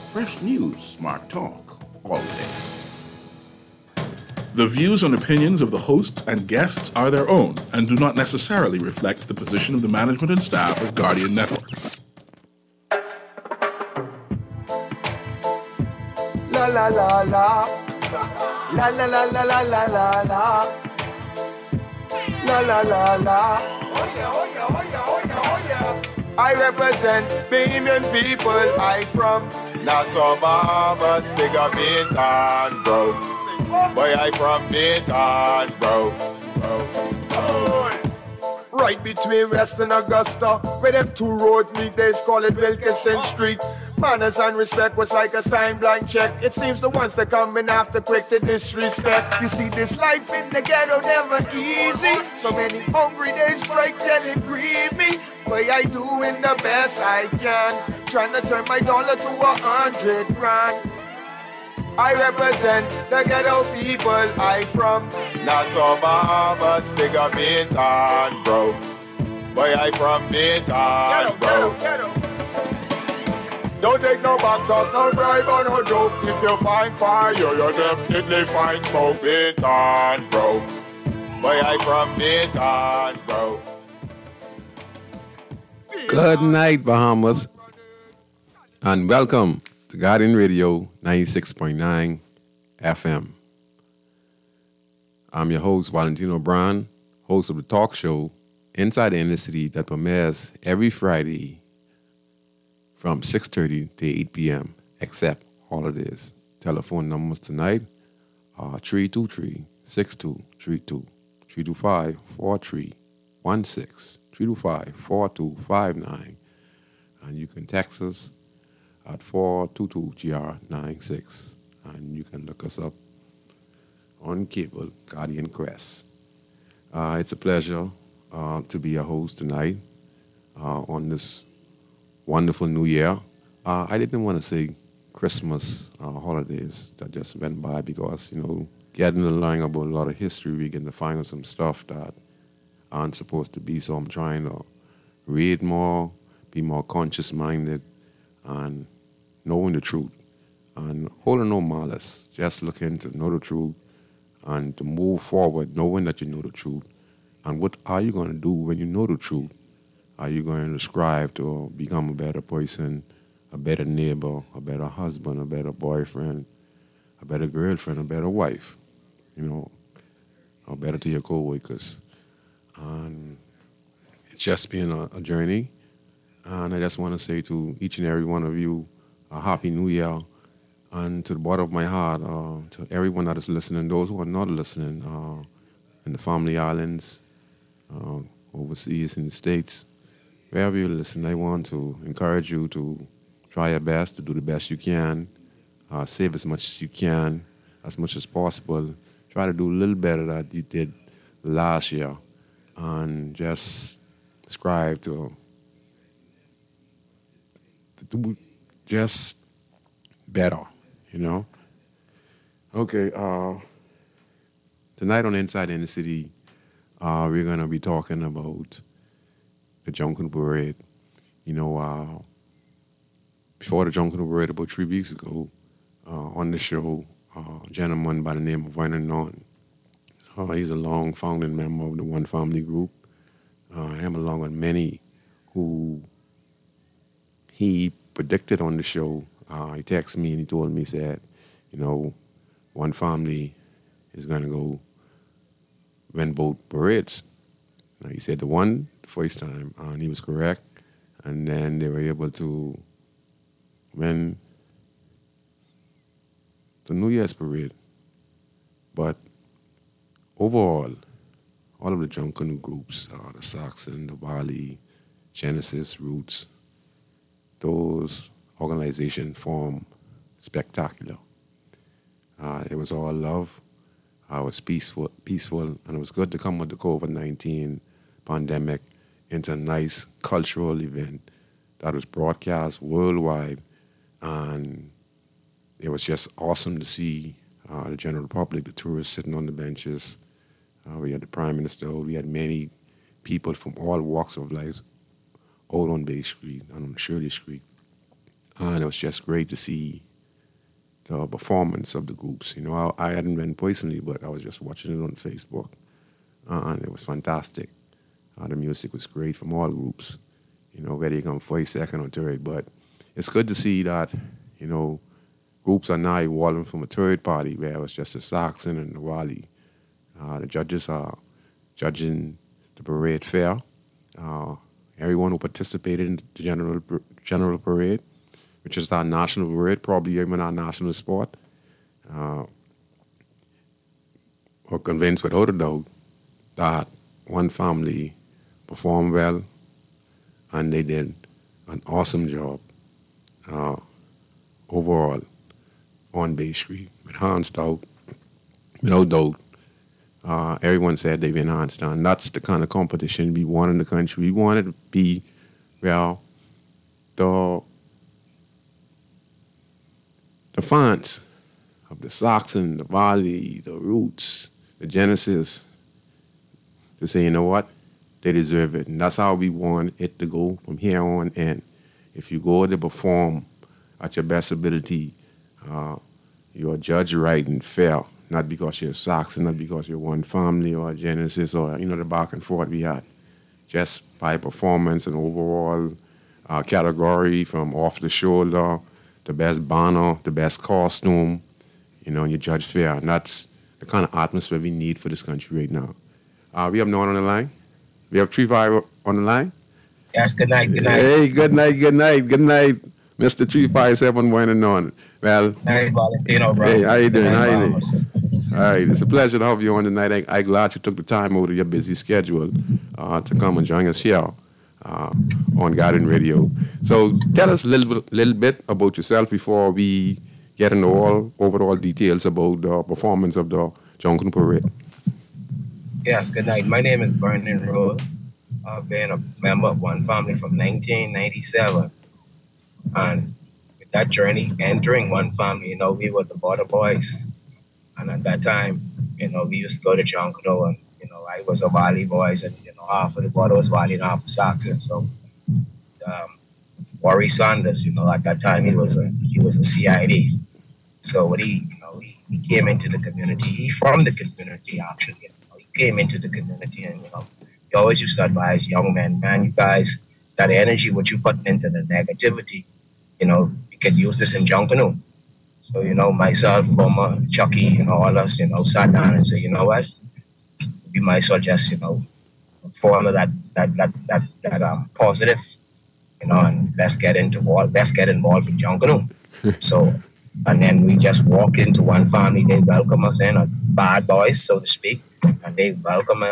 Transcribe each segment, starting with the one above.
Fresh news, smart talk, all day. The views and opinions of the hosts and guests are their own and do not necessarily reflect the position of the management and staff of Guardian Network. La la la la. La la la la la la la la. La la la la. Oh yeah, oh yeah, oh yeah, oh yeah, oh yeah. I represent Bahamian people. I from Nassau, Bahamas, big up Bintan, bro. Boy, I from Bintan, bro. Right between West and Augusta, where them two roads meet, they call it Wilkinson Street. Manners and respect was like a sign blank check. It seems the ones that coming after quick to disrespect. You see, this life in the ghetto never easy. So many hungry days break till it grieve me. But I doing the best I can, trying to turn my dollar to 100 grand. I represent the ghetto people. I from Nassau, Bahamas, big up Bintan, bro. Boy, I from Bintan, bro. Don't take no back talk, no bribe or no joke. If you find fire, you definitely find smoke. Bintan, bro. Boy, I from Bintan, bro. Good night, Bahamas, and welcome to Guardian Radio 96.9 FM. I'm your host, Valentino Brown, host of the talk show Inside the Inner City that premieres every Friday from 6:30 to 8 p.m., except holidays. Telephone numbers tonight are 323-6232, 325-4316, 325-4259, and you can text us at 422-GR96, and you can look us up on cable, Guardian Crest. It's a pleasure to be a host tonight on this wonderful new year. I didn't want to say Christmas holidays that just went by because, getting to learn about a lot of history, we get to find out some stuff that aren't supposed to be, so I'm trying to read more, be more conscious-minded, and knowing the truth, and holding no malice, just looking to know the truth and to move forward knowing that you know the truth. And what are you going to do when you know the truth? Are you going to strive to become a better person, a better neighbor, a better husband, a better boyfriend, a better girlfriend, a better wife, or better to your co-workers? And it's just been a journey. And I just want to say to each and every one of you, a Happy New Year. And to the bottom of my heart, to everyone that is listening, those who are not listening, in the family islands, overseas, in the States, wherever you listen, I want to encourage you to try your best, to do the best you can, save as much as you can, as much as possible. Try to do a little better than you did last year, and just strive to do just better, Okay, tonight on Inside in the City, we're going to be talking about the Junkanoo Parade. Before the Junkanoo Parade, about 3 weeks ago, on the show, a gentleman by the name of Vernon Norton. He's a long founding member of the One Family Group. I am along with many who he predicted on the show. He texted me and he told me, he said, One Family is going to go win both parades. Now, he said the first time, and he was correct. And then they were able to win the New Year's parade. But overall, all of the Junkanoo groups, the Saxon, the Bali, Genesis, Roots, those organizations form spectacular. It was all love. It was peaceful, and it was good to come with the COVID-19 pandemic into a nice cultural event that was broadcast worldwide, and it was just awesome to see the general public, the tourists sitting on the benches. We had the Prime Minister, we had many people from all walks of life out on Bay Street and on Shirley Street. And it was just great to see the performance of the groups. You know, I hadn't been personally, but I was just watching it on Facebook, and it was fantastic. The music was great from all groups, you know, whether you come first, second, or third. But it's good to see that, you know, groups are now evolving from a third party where it was just the Saxon and the Wally. The judges are judging the parade fair. Everyone who participated in the general parade, which is our national parade, probably even our national sport, are convinced without a doubt that one family performed well, and they did an awesome job overall on Bay Street. With hands down, without doubt, everyone said they've enhanced, and that's the kind of competition we want in the country. We want it to be where the fans of the Saxon, the Valley, the Roots, the Genesis, to say, you know what, they deserve it. And that's how we want it to go from here on in. If you go to perform at your best ability, you're judged right and fair, not because you're Saxon, not because you're one family or Genesis or, you know, the back and forth we had. Just by performance and overall category, from off the shoulder, the best banner, the best costume, you know, and you judge fair. And that's the kind of atmosphere we need for this country right now. We have no one on the line. We have 3-5 on the line. Yes, good night, good night. Hey, good night, Mr. 357 1 on. Well, hey, Valentino, bro. Hey, how you doing? All right, it's a pleasure to have you on tonight. I'm glad you took the time out of your busy schedule to come and join us here on Guardian Radio. So tell us a little bit about yourself before we get into all overall details about the performance of the Junkanoo Parade. Yes, good night. My name is Vernon Rose. I've been a member of One Family from 1997. And with that journey, entering One Family, you know, we were the Border Boys. And at that time, you know, we used to go to Junkanoo, and, you know, I was a Valley Boys, and, you know, half of the Border was Valley and half was Saxon. So, Worry Sanders, you know, at that time, he was a CID. So when he came into the community, he from the community, actually. You know, he came into the community, and, you know, he always used to advise young men, man, you guys, that energy what you putting into the negativity, you know, you could use this in Junkanoo. So, you know, myself, Boma, Chucky, you know, all us, you know, sat down and said, you know what, we might as well just, you know, follow that positive, you know, and let's get involved in Junkanoo. So, and then we just walk into One Family. They welcome us in as bad boys, so to speak, and they welcome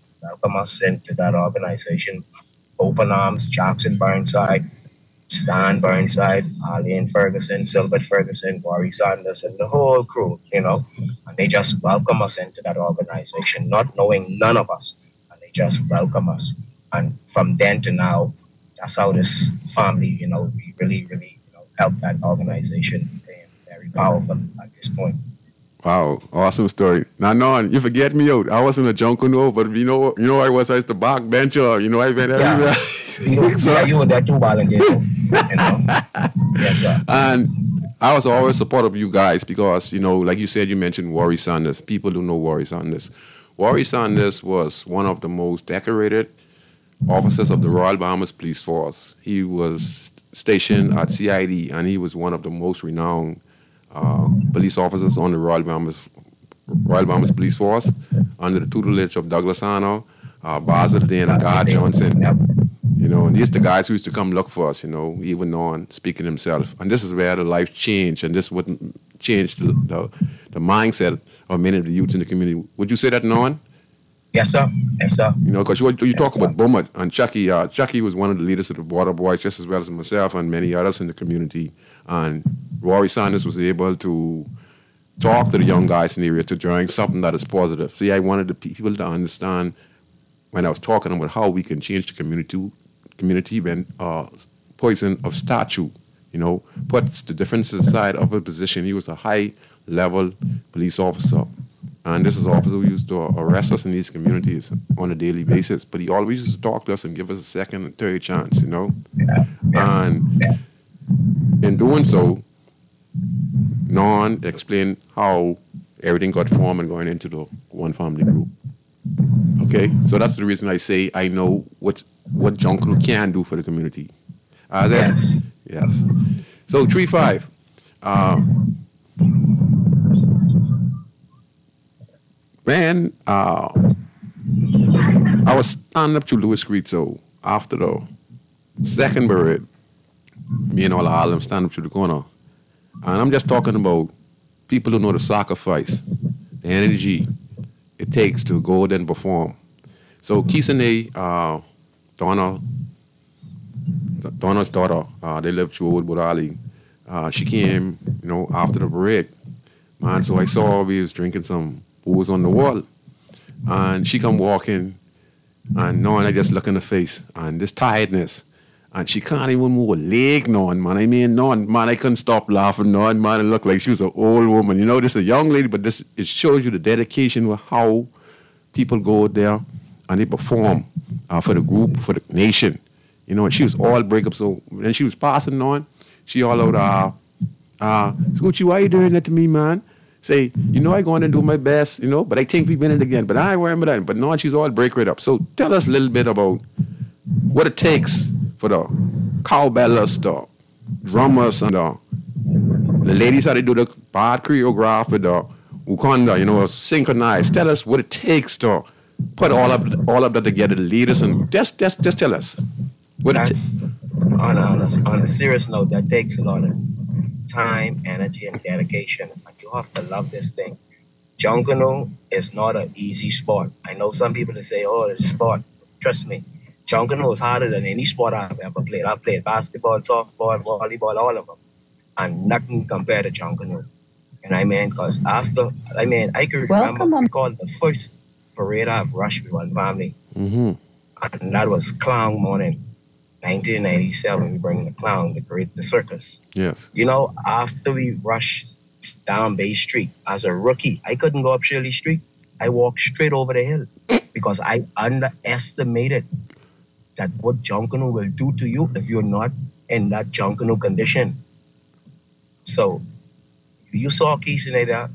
us into that organization. Open arms, Jackson Burnside, Stan Burnside, Arlene Ferguson, Silbert Ferguson, Worry Sanders, and the whole crew, you know. And they just welcome us into that organization, not knowing none of us. And they just welcome us. And from then to now, that's how this family, you know, we really, really, you know, helped that organization. They're very powerful at this point. Wow, awesome story. Now, Norn, you forget me out. I wasn't a Junkanoo, but you know, I was the backbencher. You know, I went everywhere. Yeah, you were there too, Valentino. You know? Yes, sir. And I was always supportive of you guys because, you know, like you said, you mentioned Worry Sanders. People don't know Worry Sanders. Worry Sanders was one of the most decorated officers of the Royal Bahamas Police Force. He was stationed at CID, and he was one of the most renowned police officers on the Royal Bahamas Police Force under the tutelage of Douglas Hanna, Basil Dane, and God Johnson. You know, and these are the guys who used to come look for us, you know, even on speaking himself. And this is where the life changed, and this wouldn't change the mindset of many of the youths in the community. Would you say that, Norn? Yes, sir. Yes, sir. You know, because you talk about Boma and Chucky. Chucky was one of the leaders of the Border Boys, just as well as myself and many others in the community. And Worry Sanders was able to talk to the young guys in the area to drawing something that is positive. See, I wanted the people to understand when I was talking about how we can change the community when poison of statue, you know, puts the differences aside of a position. He was a high-level police officer. And this is an officer who used to arrest us in these communities on a daily basis. But he always used to talk to us and give us a second and third chance, you know. And in doing so, Non explained how everything got formed and going into the one family group. Okay, so that's the reason I say I know what Junkanoo can do for the community. Yes. Yes. So 3-5. Man, I was standing up to Louis Creed, so after the second parade, me and all of them stand up to the corner. And I'm just talking about people who know the sacrifice, the energy it takes to go there and perform. So Kisane, Donna's daughter, they live through Old Burali. She came, after the parade. Man, so I saw we was drinking some booze on the wall. And she come walking, and I just look in the face, and this tiredness. And she can't even move a leg, man. I mean, man, I couldn't stop laughing, man. It looked like she was an old woman. This is a young lady, but it shows you the dedication with how people go out there and they perform for the group, for the nation. And she was all break up. So when she was passing on, she all out, Scoochie, why you doing that to me, man? Say, I going to do my best, but I think we've been in it again. But I remember that. But no, she's all break right up. So tell us a little bit about what it takes for the cowbellers, the drummers, and the ladies how they do the bad choreograph with the ukanda, synchronized. Tell us what it takes to put all of that together, the leaders, and just tell us what it on a serious note, that takes a lot of time, energy, and dedication. And you have to love this thing. Junkanoo is not an easy sport. I know some people that say, "Oh, it's a sport." Trust me. Junkanoo is harder than any sport I've ever played. I've played basketball, softball, volleyball, all of them. And nothing compared to Junkanoo. And because I can remember we called the first parade I've rushed with one family. Mm-hmm. And that was Clown Morning, 1997. We bring the clown to create the circus. Yes. After we rushed down Bay Street, as a rookie, I couldn't go up Shirley Street. I walked straight over the hill because I underestimated that what Junkanoo will do to you if you're not in that Junkanoo condition. So you saw Keith and there,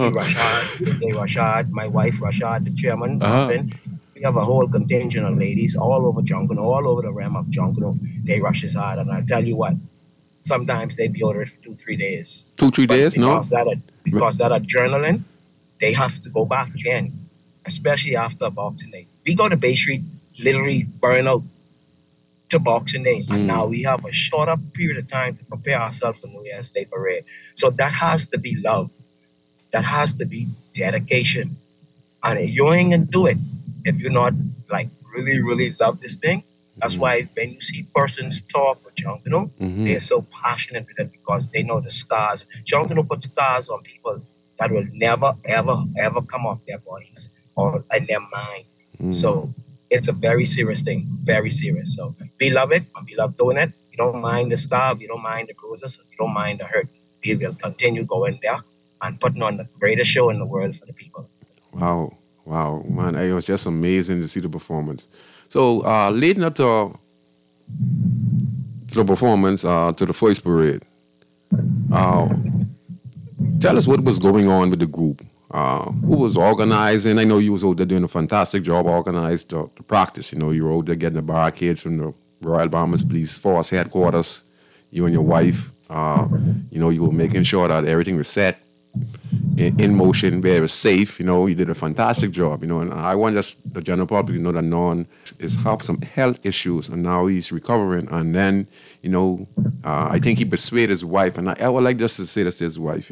Rashad, my wife Rashad, the chairman, we have a whole contingent of ladies all over Junkanoo, all over the realm of Junkanoo. They rush as hard, and I tell you what, sometimes they'd be over it for 2-3 days. 2-3 days, no? Because that adrenaline, they have to go back again, especially after Boxing Day. We go to Bay Street, literally burn out to Boxing Day, and now we have a shorter period of time to prepare ourselves for New Year's Day parade. So that has to be love. That has to be dedication. And you ain't gonna do it if you're not really, really love this thing. That's why when you see persons talk with Junkanoo, they're so passionate with it because they know the scars. Junkanoo puts scars on people that will never, ever, ever come off their bodies or in their mind. So it's a very serious thing, very serious. So we love it, and we love doing it. We don't mind the scar, we don't mind the bruises, we don't mind the hurt. We will continue going there and putting on the greatest show in the world for the people. Wow, man, it was just amazing to see the performance. So leading up to the performance, to the first parade, tell us what was going on with the group. Who was organizing? I know you was out there doing a fantastic job organized the practice. You were out there getting the barricades from the Royal Bahamas Police Force headquarters. You and your wife, you were making sure that everything was set in motion, where it was safe. You did a fantastic job. And I want just the general public to know that Non is having some health issues, and now he's recovering. And then, I think he persuaded his wife, and I would like just to say this to his wife.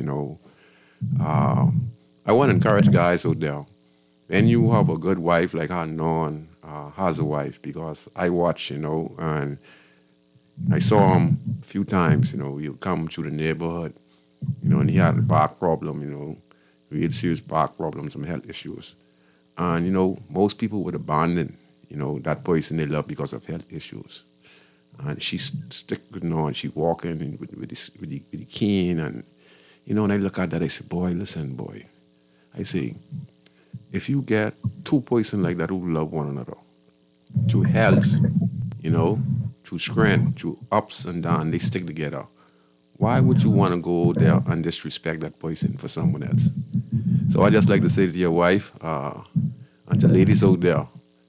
I want to encourage guys out there. When you have a good wife like how Non has a wife, because I watch, and I saw him a few times, he would come through the neighborhood, and he had a back problem, real serious back problems, some health issues. And, most people would abandon, that person they love because of health issues. And she stick with Non, she walking with the cane, and, and I look at that, I say, boy, listen, boy. I say, if you get two persons like that who love one another, through health, through strength, through ups and downs, they stick together. why would you want to go there and disrespect that person for someone else? So I just like to say to your wife, and to ladies out there,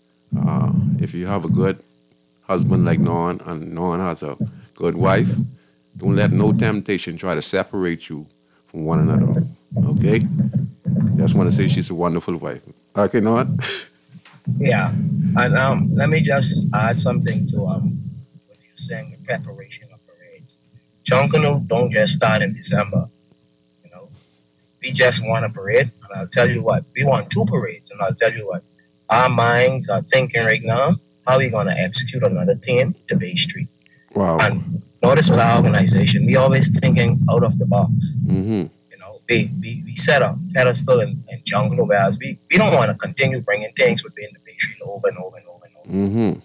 if you have a good husband like Norn, and Norn has a good wife, don't let no temptation try to separate you from one another. Okay? Just want to say she's a wonderful wife. Okay, Norn? Yeah, and let me just add something to what you saying, the preparation of parades. Junkanoo don't just start in December. You know, we just want a parade, and I'll tell you what, we want 2 parades, and I'll tell you what, our minds are thinking right now, how are we gonna execute another team to Bay Street? Wow. And notice with our organization, we always thinking out of the box. Mm-hmm. We set a pedestal in Junkanoo, whereas we don't want to continue bringing things within the Bay Street over and over and over and over. Mm-hmm.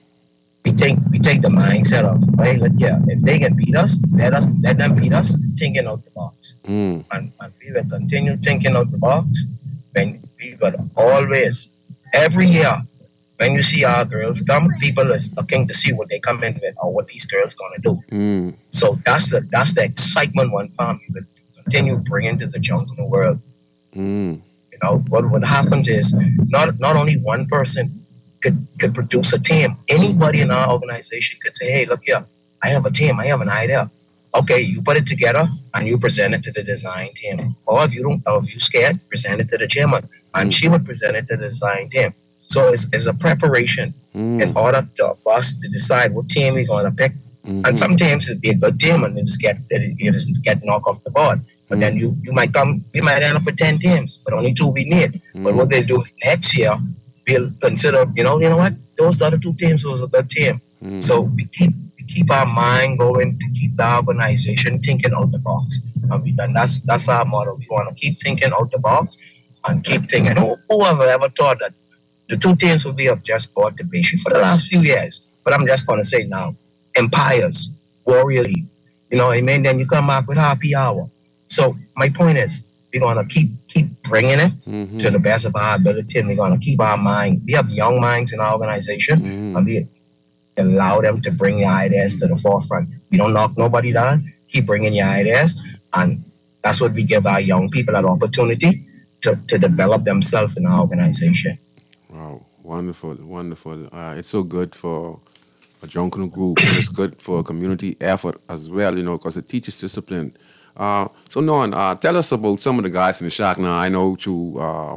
We take the mindset of, hey, if they can beat us, let them beat us, thinking out the box. Mm. And we will continue thinking out the box. When we will always, every year, when you see our girls come, people is looking to see what they come in with or what these girls gonna do. Mm. So that's the excitement one family will continue bringing to the Junkanoo world. Mm. You know, what happens is not only one person could produce a team. Anybody in our organization could say, hey, look here, I have a team, I have an idea. Okay, you put it together and you present it to the design team. Or if you scared, present it to the chairman. And she would present it to the design team. So it's a preparation in order for us to decide what team we're going to pick. Mm-hmm. And sometimes it'd be a good team and you just get knocked off the board. But then we might end up with 10 teams, but only 2 we need. But what they'll do is next year, we'll consider, you know what? Those other 2 teams was a good team. So we keep our mind going to keep the organization thinking out the box. And that's our motto. We want to keep thinking out the box and keep thinking. Whoever ever thought that the 2 teams would be of just bought the Bay Street for the last few years. But I'm just going to say now, Empires, Warrior League, you know what I mean? Then you come back with Happy Hour. So my point is, we're going to keep bringing it to the best of our ability, and we're going to keep our mind. We have young minds in our organization, and we allow them to bring your ideas to the forefront. We don't knock nobody down. Keep bringing your ideas, and that's what we give our young people an opportunity to develop themselves in our organization. Wow, wonderful, wonderful. It's so good for a Junkanoo group. It's good for a community effort as well, you know, because it teaches discipline. So, Norn, tell us about some of the guys in the shack now. I know through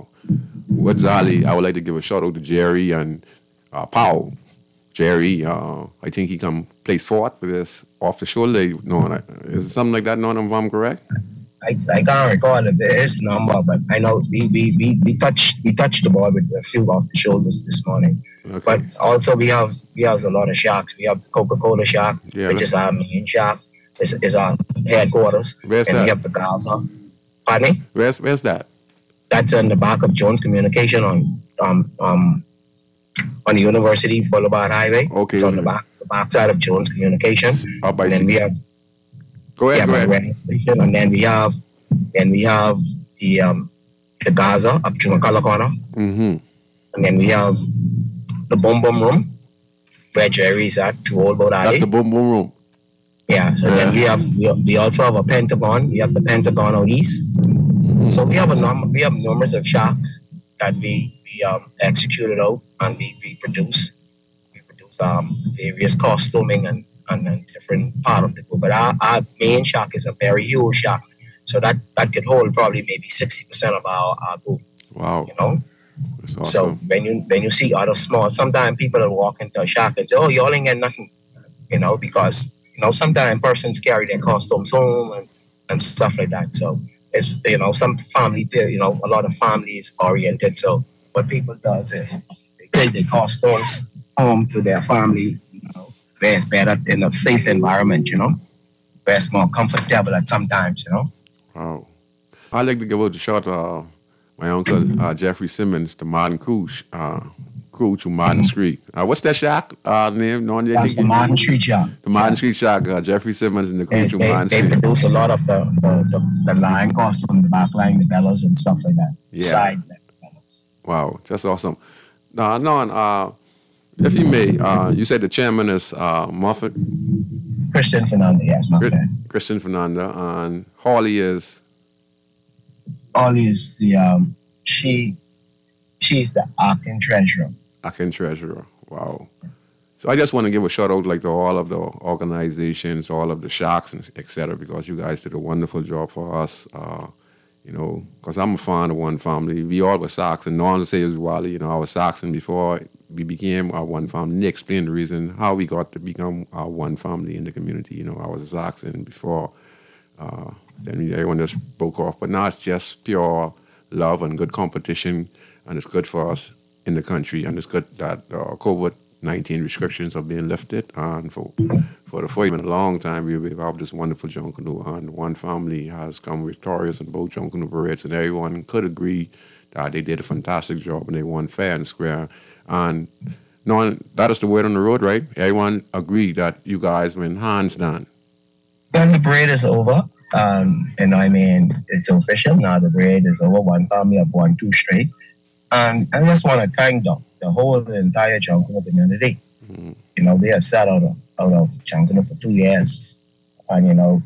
Wadzali, I would like to give a shout out to Jerry and Paul. Jerry, I think he come place 4th with this off the shoulder. Norn, is it something like that, Norn, if I'm correct? I can't recall if there is number, but I know we touched the ball with a few off the shoulders this morning. Okay. But also we have a lot of shacks. We have the Coca-Cola shack, which is our main shack. Is our headquarters. Where's and that? We have the Gaza. Pardon me? Where's that? That's in the back of Jones Communication on the University Boulevard Highway. Okay. It's on the back side of Jones Communications. Up by and then we have Go ahead. Station, and then we have the Gaza up to McCullough Corner. Mm-hmm. And then we have the Boom Boom Room where Jerry's at to Old Boat Alley. That's the Boom Boom Room. Yeah, so then we also have a Pentagon. We have the Pentagon out east. Mm-hmm. So we have numbers of shacks that we executed out, and we produce various costuming and different part of the group. But our main shack is a very huge shack, so that could hold probably maybe 60% of our group. Wow, you know. That's awesome. So when you see other small, sometimes people will walk into a shack and say, "Oh, y'all ain't get nothing," you know, because sometimes persons carry their costumes home and stuff like that. So it's, some family, a lot of families oriented. So what people does is they take their costumes home to their family, where it's better in a safe environment, where it's more comfortable at sometimes, Wow. I'd like to give out the shout my uncle Jeffrey Simmons, the Martin Cooch to Martin Street. What's that shack name? That's the Martin Street Shack. The Martin Street Shack, Jeffrey Simmons and the Cooch to Martin Street. They produce a lot of the line costume, the back line, the bellows and stuff like that. Yeah. Side bellows. Wow, that's awesome. Now, if you may, you said the chairman is Moffat. Christian Fernando, yes, my friend. Christian Fernando, and Holly is? Holly is the she's the acting treasurer. Acting treasurer. Wow. So I just want to give a shout out like to all of the organizations, all of the Sharks, and etc. because you guys did a wonderful job for us. Because I'm a fan of One Family. We all were Saxon. No one would say it was Wally. I was Saxon before we became our One Family. They explained the reason how we got to become our One Family in the community. I was a Saxon before. Then everyone just broke off. But now it's just pure love and good competition, and it's good for us in the country, and it's good that COVID-19 restrictions are being lifted, and for the first time in a long time, we've had this wonderful Junkanoo, and One Family has come victorious in both Junkanoo parades, and everyone could agree that they did a fantastic job, and they won fair and square. And that is the word on the road, right? Everyone agreed that you guys win hands down. When the parade is over, it's official now. The parade is over. One Family have won 2 straight. And I just want to thank the entire Junkanoo community. Mm-hmm. They have sat out of Junkanoo for 2 years. And,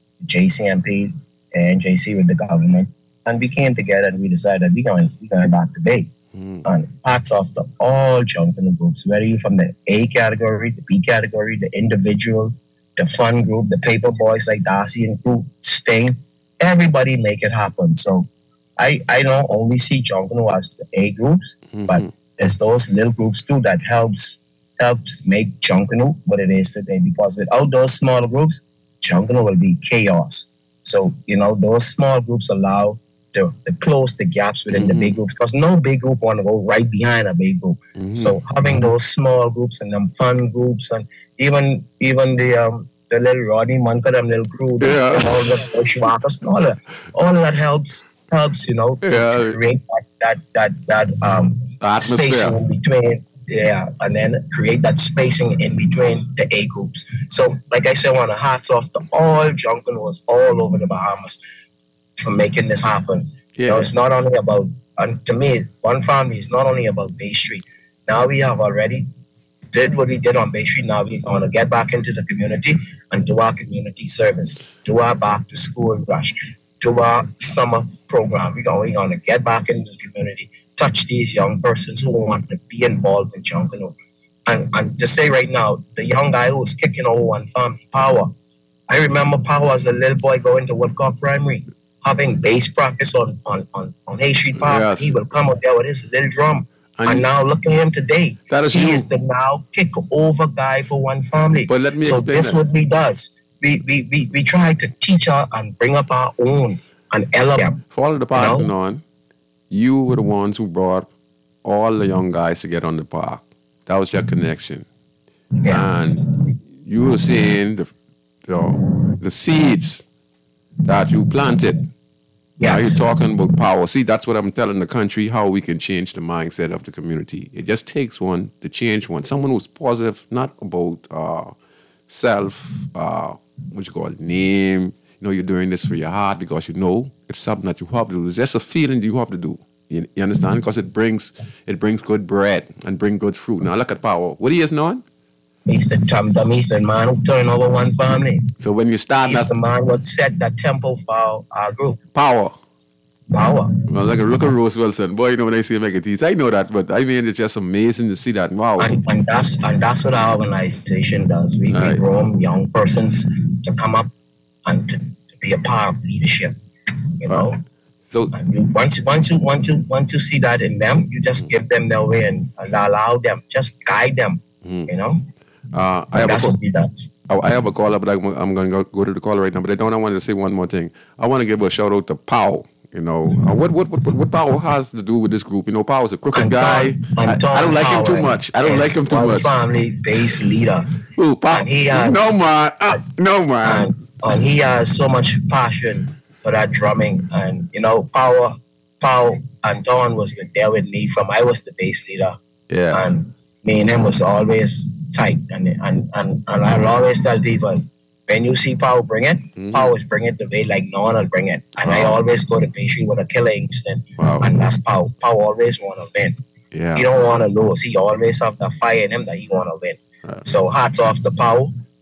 JCMP and JC with the government. And we came together and we decided we're going back to Bay. Mm-hmm. And hats off to all Junkanoo groups, whether you're from the A category, the B category, the individual, the fun group, the paper boys like Darcy and crew, Sting, everybody make it happen. So I don't only see Junkanoo as the A groups, mm-hmm. but there's those little groups too that helps make Junkanoo what it is today. Because without those smaller groups, Junkanoo will be chaos. So, those small groups allow to close the gaps within mm-hmm. the big groups, because no big group want to go right behind a big group. Mm-hmm. So having those small groups and them fun groups, and even the little Rodney Munker, them little crew, all the bushwhackers, all of that helps to create that spacing in between, and then create that spacing in between the A groups. So, like I said, I want to hats off to all Junkanoos all over the Bahamas for making this happen. Yeah. It's not only about, and to me, One Family is not only about Bay Street. Now we have already did what we did on Bay Street. Now we're going to get back into the community and do our community service, do our back to school rush, do our summer program. We're going to get back into the community, touch these young persons who want to be involved in Junkanoo. And to say right now, the young guy who was kicking over One Family, Power. I remember Power as a little boy going to Woodcock Primary, having bass practice on Hay Street Park. Yes. He will come up there with his little drum. And now look at him today. He is the now kick over guy for One Family. But let me explain. So this is what we does. We try to teach her and bring up our own and elevate. For all of the parking on, you were the ones who brought all the young guys to get on the park. That was your connection. Yeah. And you were saying the seeds that you planted. Yes. Now you're talking about power. See, that's what I'm telling the country, how we can change the mindset of the community. It just takes one to change one. Someone who's positive, not about name. You're doing this for your heart because it's something that you have to do. It's just a feeling you have to do. You understand? Because it brings good bread and bring good fruit. Now look at Power. What he is known? He's the man who turned over One Family. So when you start, he's the man who set that tempo for our group. Power. Well, look at Rose Wilson. Boy, when I see him make a tease, I know that, but I mean, it's just amazing to see that. Wow. And that's what our organization does. We groom young persons to come up and to be a part of leadership. So once you see that in them, you just give them their way and allow them, just guide them. That's what we do. I have a caller, but I'm going to go to the caller right now. But I wanted to say one more thing. I want to give a shout out to Powell. What Powell has to do with this group? Powell's a crooked guy. I don't like him too much. One Family-based leader. Ooh, Powell. No man. And he has so much passion for that drumming. And Powell and Don was there with me from I was the bass leader. Yeah. And me and him was always tight. And I'll always tell people, when you see Powell bring it, Powell is bring it the way like no one will bring it. And I always go to Bay Street with a killer instinct. Wow. And that's Powell. Powell always want to win. Yeah. He don't want to lose. He always have the fire in him that he want to win. So hats off to Powell.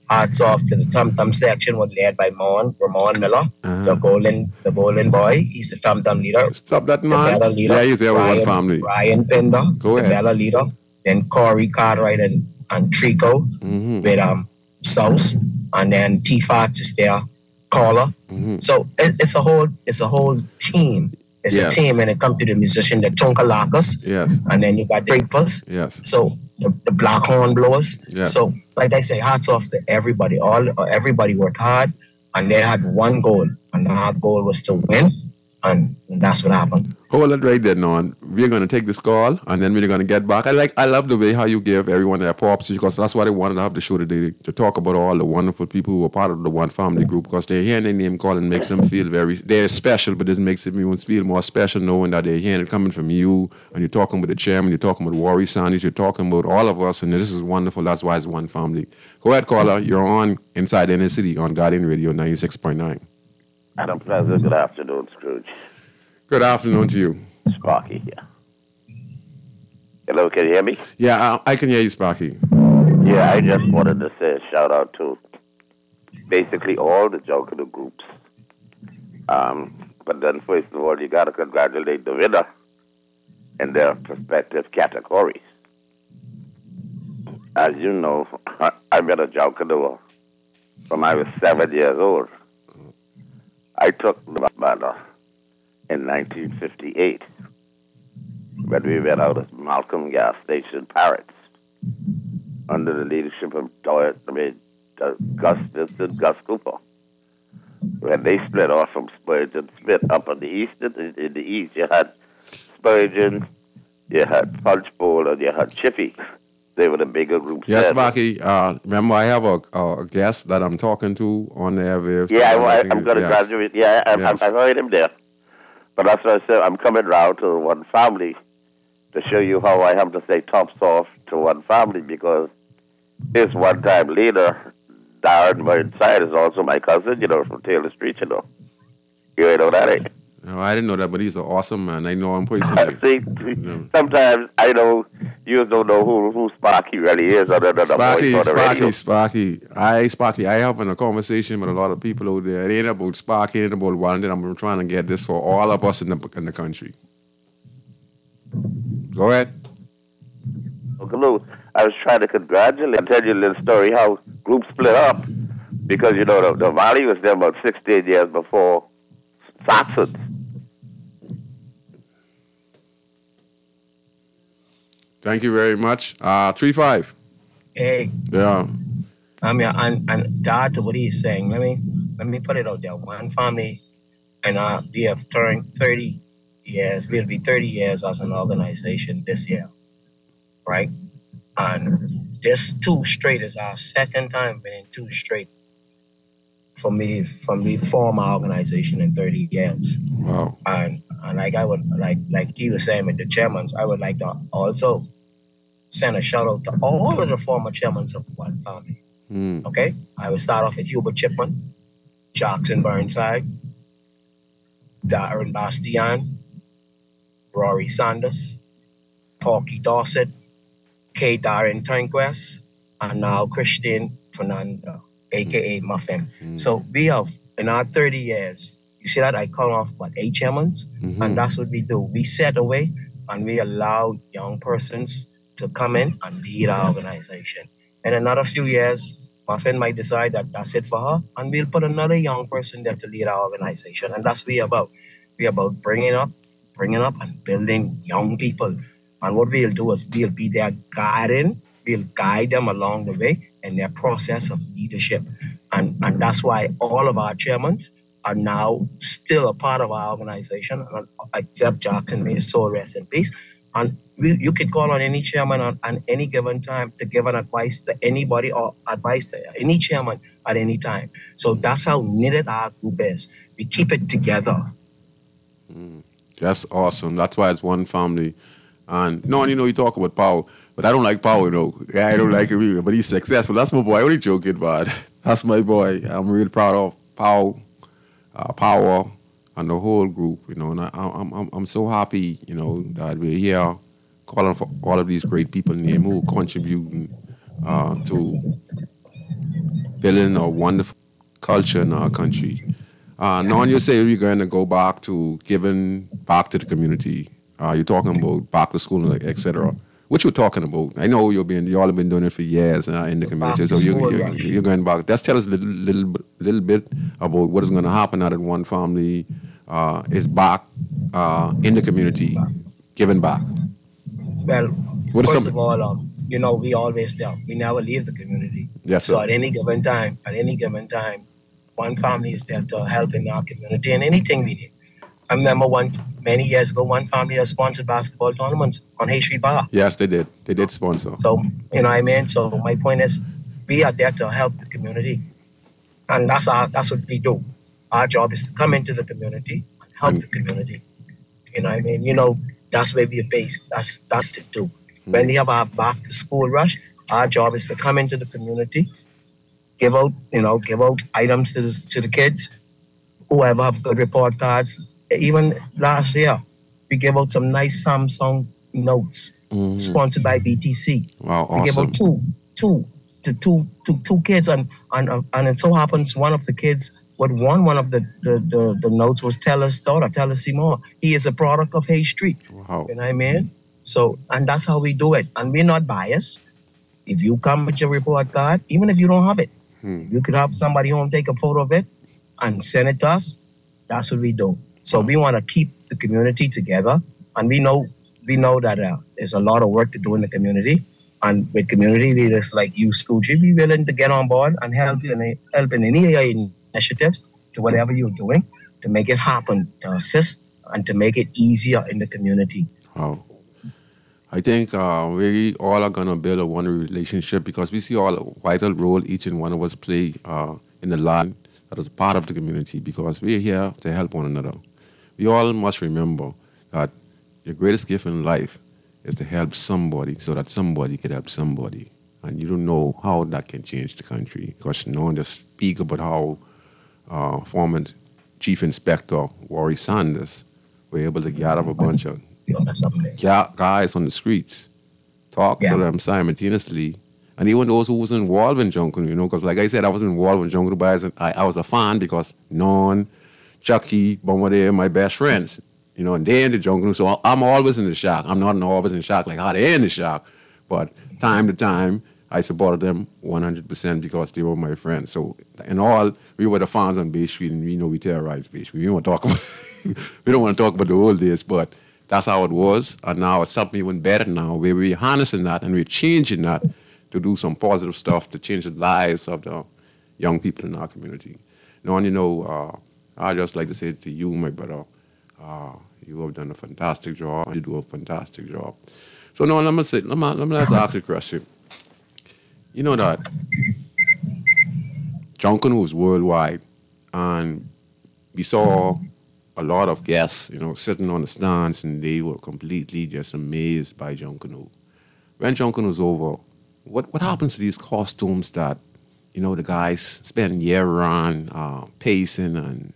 hats off to the Tum Tum section was led by Ramon Miller, Uh-huh. the golden boy. He's the Tum Tum leader. Stop that, The man. Bella leader. Yeah, he's there with one family. Ryan Pinder, Go the ahead. Bella leader. Then Corey Cartwright and Trico with South. And then T Fox is there, Caller. So it's a whole team. It's a team when it comes to the musician, the Tonkalakas. Yes. And then you got Drapers. Yes. So the black horn blowers. Yes. So like I say, hats off to everybody. Everybody worked hard and they had one goal. And our goal was to win. And that's what happened. Hold it right there, Norm. We're going to take this call, and then we're going to get back. I love the way how you give everyone their props, because that's why they wanted to have the show today, to talk about all the wonderful people who were part of the One Family group, because they're hearing their name called and makes them feel they're special, but this makes it feel more special knowing that they're hearing it coming from you, and you're talking with the chairman, you're talking with Warri Sanders, you're talking about all of us, and this is wonderful. That's why it's One Family. Go ahead, caller. You're on Inside Inner City on Guardian Radio 96.9. Adam Plaza, good afternoon, Scrooge. Good afternoon to you. Sparky here. Hello, can you hear me? Yeah, I can hear you, Sparky. Yeah, I just wanted to say a shout out to basically all the Junkanoo groups. But then, first of all, you got to congratulate the winner in their respective categories. As you know, I've been a Junkanoo from I was 7 years old. I took the banner in 1958 when we went out of Malcolm Gas Station, Parrots, under the leadership of Gus Cooper. When they split off from Spurgeon Smith up in the east, in the east you had Spurgeon, you had Punch Bowl, and you had Chippy. They were the bigger groups. Yes, Sparky. Remember, I have a guest that I'm talking to on the airwaves. Yeah, I'm going to graduate. Yeah, I've heard him there. But that's what I said. I'm coming round to One Family to show you how I have to say tops off to One Family, because his one-time leader, Darren Burnside, is also my cousin, from Taylor Street, You ain't know that, eh? No, I didn't know that, but he's an awesome man. I know him personally. See, sometimes I know you don't know who Sparky really is, other than the voice on the radio. Sparky, I having a conversation with a lot of people out there. It ain't about Sparky, it ain't about one. I'm trying to get this for all of us in the country. Go ahead. Okay, Lou, I was trying to congratulate and tell you a little story how groups split up, because the Valley was there about 16 years before Saxon. Thank you very much. 3-5. Hey. Yeah. And to add to what he's saying, let me put it out there. One Family, and we have turned 30 years. We'll be 30 years as an organization this year, right? And this 2 straight is our second time winning 2 straight from the former organization in 30 years. Wow. And like I would like he was saying with the chairmans, I would like to also send a shout out to all of the former chairmans of One Family. Okay? I will start off with Hubert Chipman, Jackson Burnside, Darren Bastian, Rory Sanders, Porky Dorset, K. Darren Turnquest, and now Christine Fernando, aka Muffin. So we have, in our 30 years, you see that I call off about 8 chairmans, and that's what we do. We set away and we allow young persons to come in and lead our organization. In another few years, Muffin might decide that that's it for her, and we'll put another young person there to lead our organization. And that's what we're about. We're about bringing up and building young people. And what we'll do is we'll be their guiding, we'll guide them along the way in their process of leadership. And that's why all of our chairmen are now still a part of our organization, except Jackson, may his soul rest in peace. And you could call on any chairman on any given time to give an advice to anybody or advice to any chairman at any time. So that's how knitted our group is. We keep it together. That's awesome. That's why it's One Family. And no, you talk about Power, but I don't like Power, Yeah, I don't like him either, but he's successful. That's my boy. I only joking, but that's my boy. I'm really proud of Power, and the whole group, and I'm so happy, that we're here calling for all of these great people name who contributing to building a wonderful culture in our country. Now, you say you're going to go back to giving back to the community. You're talking about back to school, etc. What you talking about? I know you all have been doing it for years in the community. So you're going back. Just tell us a little bit about what is going to happen now that one family is back in the community, giving back. Well, first of all, we always there. We never leave the community. Yes, so sir. at any given time, one family is there to help in our community and anything we need. I remember many years ago, one family has sponsored basketball tournaments on Hay Street Bar. Yes, they did. They did sponsor. So, you know what I mean? So my point is, we are there to help the community. And that's what we do. Our job is to come into the community and help the community. You know what I mean? That's where we are based. That's to do. When we have our back to school rush, our job is to come into the community, give out items to the kids, whoever have good report cards. Even last year, we gave out some nice Samsung notes sponsored by BTC. Wow, awesome. We gave out two kids, and it so happens one of the kids would won one of the notes was Teller's daughter, Teller Seymour. He is a product of Hay Street. Wow. You know what I mean? So, and that's how we do it. And we're not biased. If you come with your report card, even if you don't have it, you could have somebody home take a photo of it and send it to us. That's what we do. So we want to keep the community together, and we know that there's a lot of work to do in the community. And with community leaders like you, Scoochie, be willing to get on board and help in any initiatives to whatever you're doing to make it happen, to assist and to make it easier in the community. Wow. I think we all are going to build a wonderful relationship because we see all the vital role each and one of us play in the land that is part of the community because we're here to help one another. We all must remember that your greatest gift in life is to help somebody so that somebody can help somebody. And you don't know how that can change the country because no one just speak about how former Chief Inspector Warren Sanders were able to gather up a bunch of guys on the streets, talk to them simultaneously. And even those who was involved in Junkanoo, because like I said, I was involved in Junkanoo, but I was a fan because Non, Chucky, Bombardier, my best friends, and they're in the Junkanoo. So I'm always in the shock. I'm not always in the shock like how they're in the shock. But time to time, I supported them 100% because they were my friends. So in all, we were the fans on Bay Street, and we terrorized Bay Street. We don't want to talk about the old days, but that's how it was. And now it's something even better now, where we're harnessing that and we're changing that to do some positive stuff to change the lives of the young people in our community. I just like to say to you, my brother, you have done a fantastic job. You do a fantastic job. So now let me ask you a question. You know that Junkanoo is worldwide, and we saw a lot of guests, sitting on the stands, and they were completely just amazed by Junkanoo. When Junkanoo's over, what happens to these costumes that, the guys spend year round pacing and,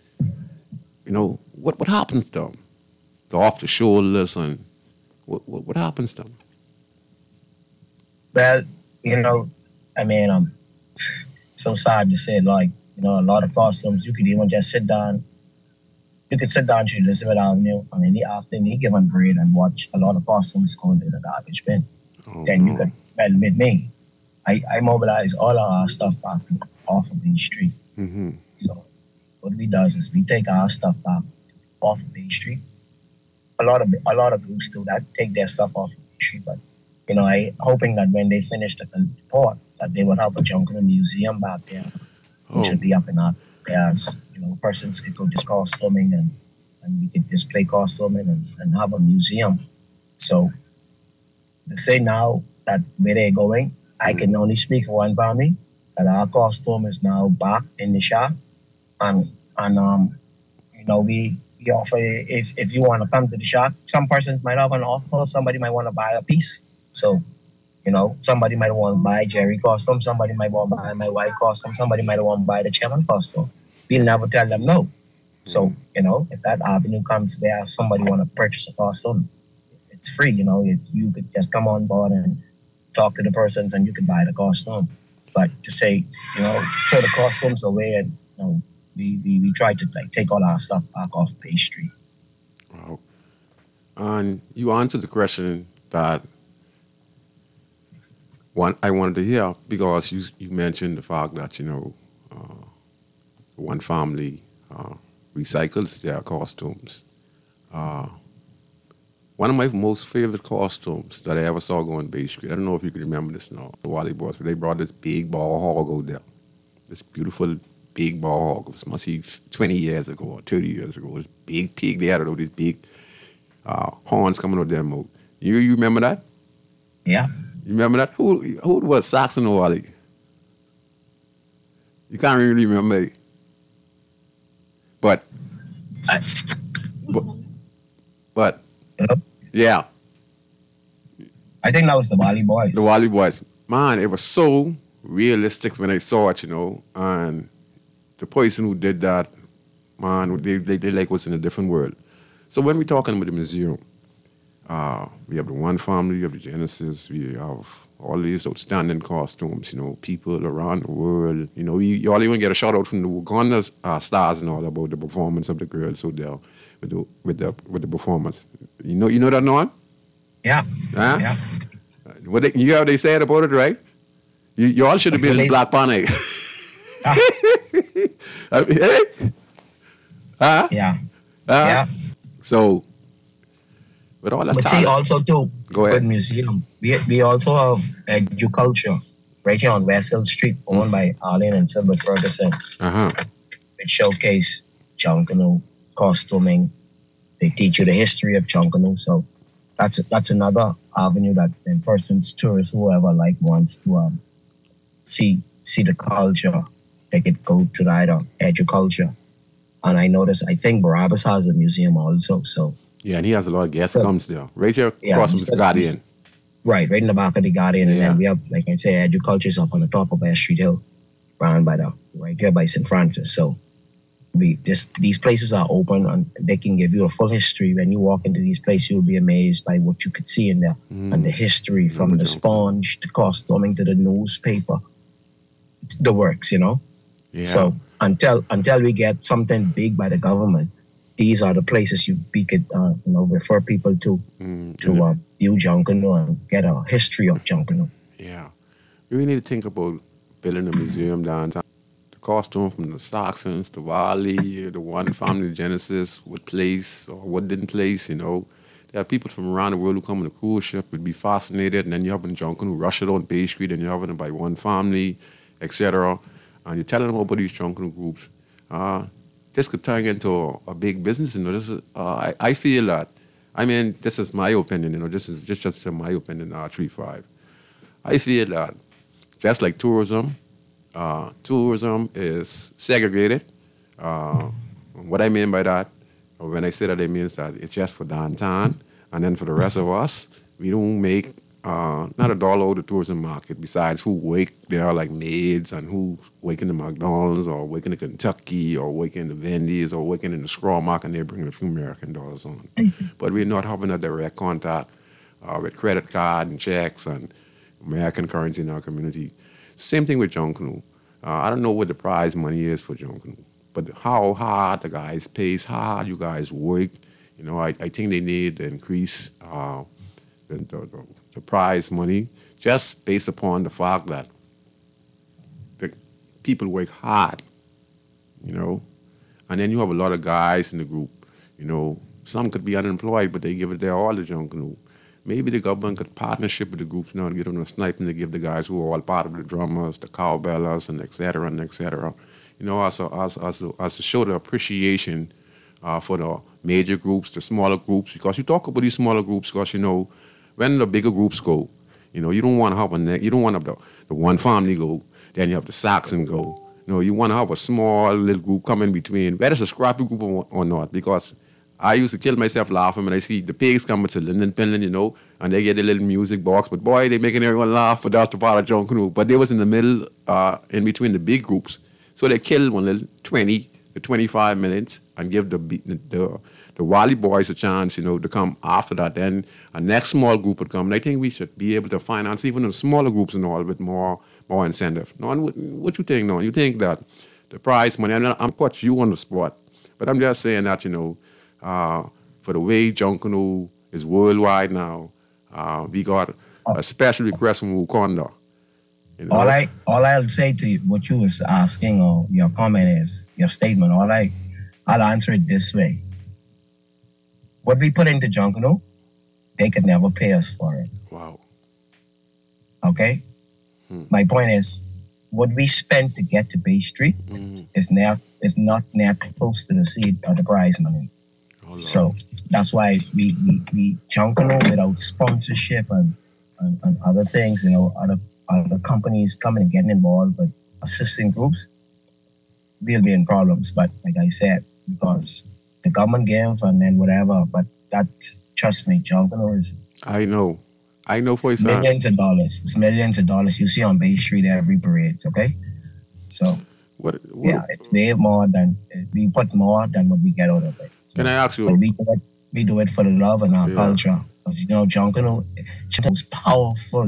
what happens to them? The off the shoulders and what happens to them? Well, so sad to say, a lot of costumes, you could even just sit down. You could sit down to Elizabeth Avenue on any given period and watch a lot of costumes going to the garbage bin. You could, with me, I mobilize all of our stuff back off of Bay Street. Mm-hmm. So what we does is we take our stuff back off of Bay Street. A lot of groups do that, take their stuff off of Bay Street, but I hoping that when they finish the report, that they would have a Junkanoo museum back there, which would be up and up. As persons could go just costuming and we could display costuming and have a museum. So to say now that where they're going, I can only speak for one family, that our costume is now back in the shop. And we offer, if you want to come to the shop, some persons might have an offer, somebody might want to buy a piece. So, somebody might want to buy Jerry costume, somebody might want to buy my white costume, somebody might want to buy the chairman costume. We'll never tell them no. So, if that avenue comes where somebody want to purchase a costume, it's free, you could just come on board and talk to the persons and you could buy the costume. But to say, throw the costumes away and we try to like take all our stuff back off Bay Street. Wow. And you answered the question that I wanted to hear, because you mentioned the fact that, one family recycles their costumes. One of my most favorite costumes that I ever saw go on Bay Street, I don't know if you can remember this now, the Wally Boys, they brought this big ball hog out there. This beautiful big ball hog. It was must be 20 years ago or 30 years ago. This big pig, they had all these big horns coming out their mouth. You remember that? Yeah. You remember that? Who was Saxon or Wally? You can't really remember. But yeah. I think that was the Wally Boys. The Wally Boys. Man, it was so realistic when I saw it, and the person who did that, man, they like was in a different world. So when we're talking about the museum, we have the One Family, we have the Genesis, we have all these outstanding costumes, people around the world. You all even get a shout out from the Wakanda stars and all about the performance of the girls out there with the performance. You know that, Noah? Yeah. Huh? Yeah. You heard they said about it, right? You all should have been in Black Panic. Huh? Yeah. Yeah. So, with all that but talent, see, also too, go ahead. with museum, we also have Educulture right here on West Hill Street, owned by Arlene and Silver Ferguson. Which showcase Junkanoo costuming. They teach you the history of Junkanoo. So that's another avenue that persons, tourists, whoever wants to see the culture. They could go to that Educulture. And I think Barabbas has a museum also. So yeah, and he has a lot of guests comes there. Right here across from the Guardian. Right in the back of the Guardian. And then we have, like I say, Educulture is up on the top of West Street Hill, right here by St. Francis. So these places are open and they can give you a full history. When you walk into these places, you'll be amazed by what you could see in there. And the history from the sponge to costuming to the newspaper, the works, Yeah. So until we get something big by the government, these are the places we could refer people to view Junkanoo and get a history of Junkanoo. Yeah. We need to think about building a museum downtown. The costume from the Saxons, the Wally, the One Family, Genesis would place or what didn't place, There are people from around the world who come on a cruise ship, would be fascinated, and then you have Junkanoo rush it on Bay Street, and you have it by One Family, etc. And you're telling them about these Junkanoo groups. This could turn into a big business. This is, I feel that. I mean, this is my opinion. This is just my opinion. 3-5. I feel that just like tourism is segregated. What I mean by that, when I say that, it means that it's just for downtown, and then for the rest of us, we don't make not a dollar out of the tourism market, besides who work there like maids and who work in the McDonald's or work in the Kentucky or work in the Wendy's or working in the Scrawl Market, and they're bringing a few American dollars on. But we're not having a direct contact with credit card and checks and American currency in our community. Same thing with Junkanoo. I don't know what the prize money is for Junkanoo, but how hard the guys pays, how hard you guys work. I think they need to increase the prize money, just based upon the fact that the people work hard, and then you have a lot of guys in the group, some could be unemployed, but they give it their all to Junkanoo. Maybe the government could partnership with the groups now to get them a sniping to give the guys who are all part of the drummers, the cowbellers, and et cetera, as to show the appreciation for the major groups, the smaller groups, because you talk about these smaller groups because, when the bigger groups go, you don't want to have you don't want to have the One Family go, then you have the Saxon go. You want to have a small little group come in between, whether it's a scrappy group or not, because I used to kill myself laughing when I see the pigs coming to Linden Pinland, and they get a little music box, but boy, they making everyone laugh, but that's the part of Junkanoo. But they was in the middle, in between the big groups. So they killed one little 20, the 25 minutes and give the Wally boys a chance, to come after that. Then a next small group would come. And I think we should be able to finance even the smaller groups and all with more incentive. No, what you think, no? You think that the prize money, I'm put you on the spot, but I'm just saying that, for the way Junkanoo is worldwide now, we got a special request from Wakanda. All I'll say to you, what you was asking or your comment is, your statement, I'll answer it this way. What we put into Junkanoo, they could never pay us for it. Wow. Okay? My point is, what we spent to get to Bay Street is not near close to the seed of the prize money. Oh, so that's why we Junkanoo without sponsorship and other things, other companies coming and getting involved with assisting groups, we'll be in problems. But like I said, because the government gives and then whatever, but that, trust me, Junkanoo is... I know for example. Millions of dollars. It's millions of dollars you see on Bay Street every parade, okay? So, yeah, it's way more than... We put more than what we get out of it. So, can I ask you... We do it for the love and our culture. Because, Junkanoo is powerful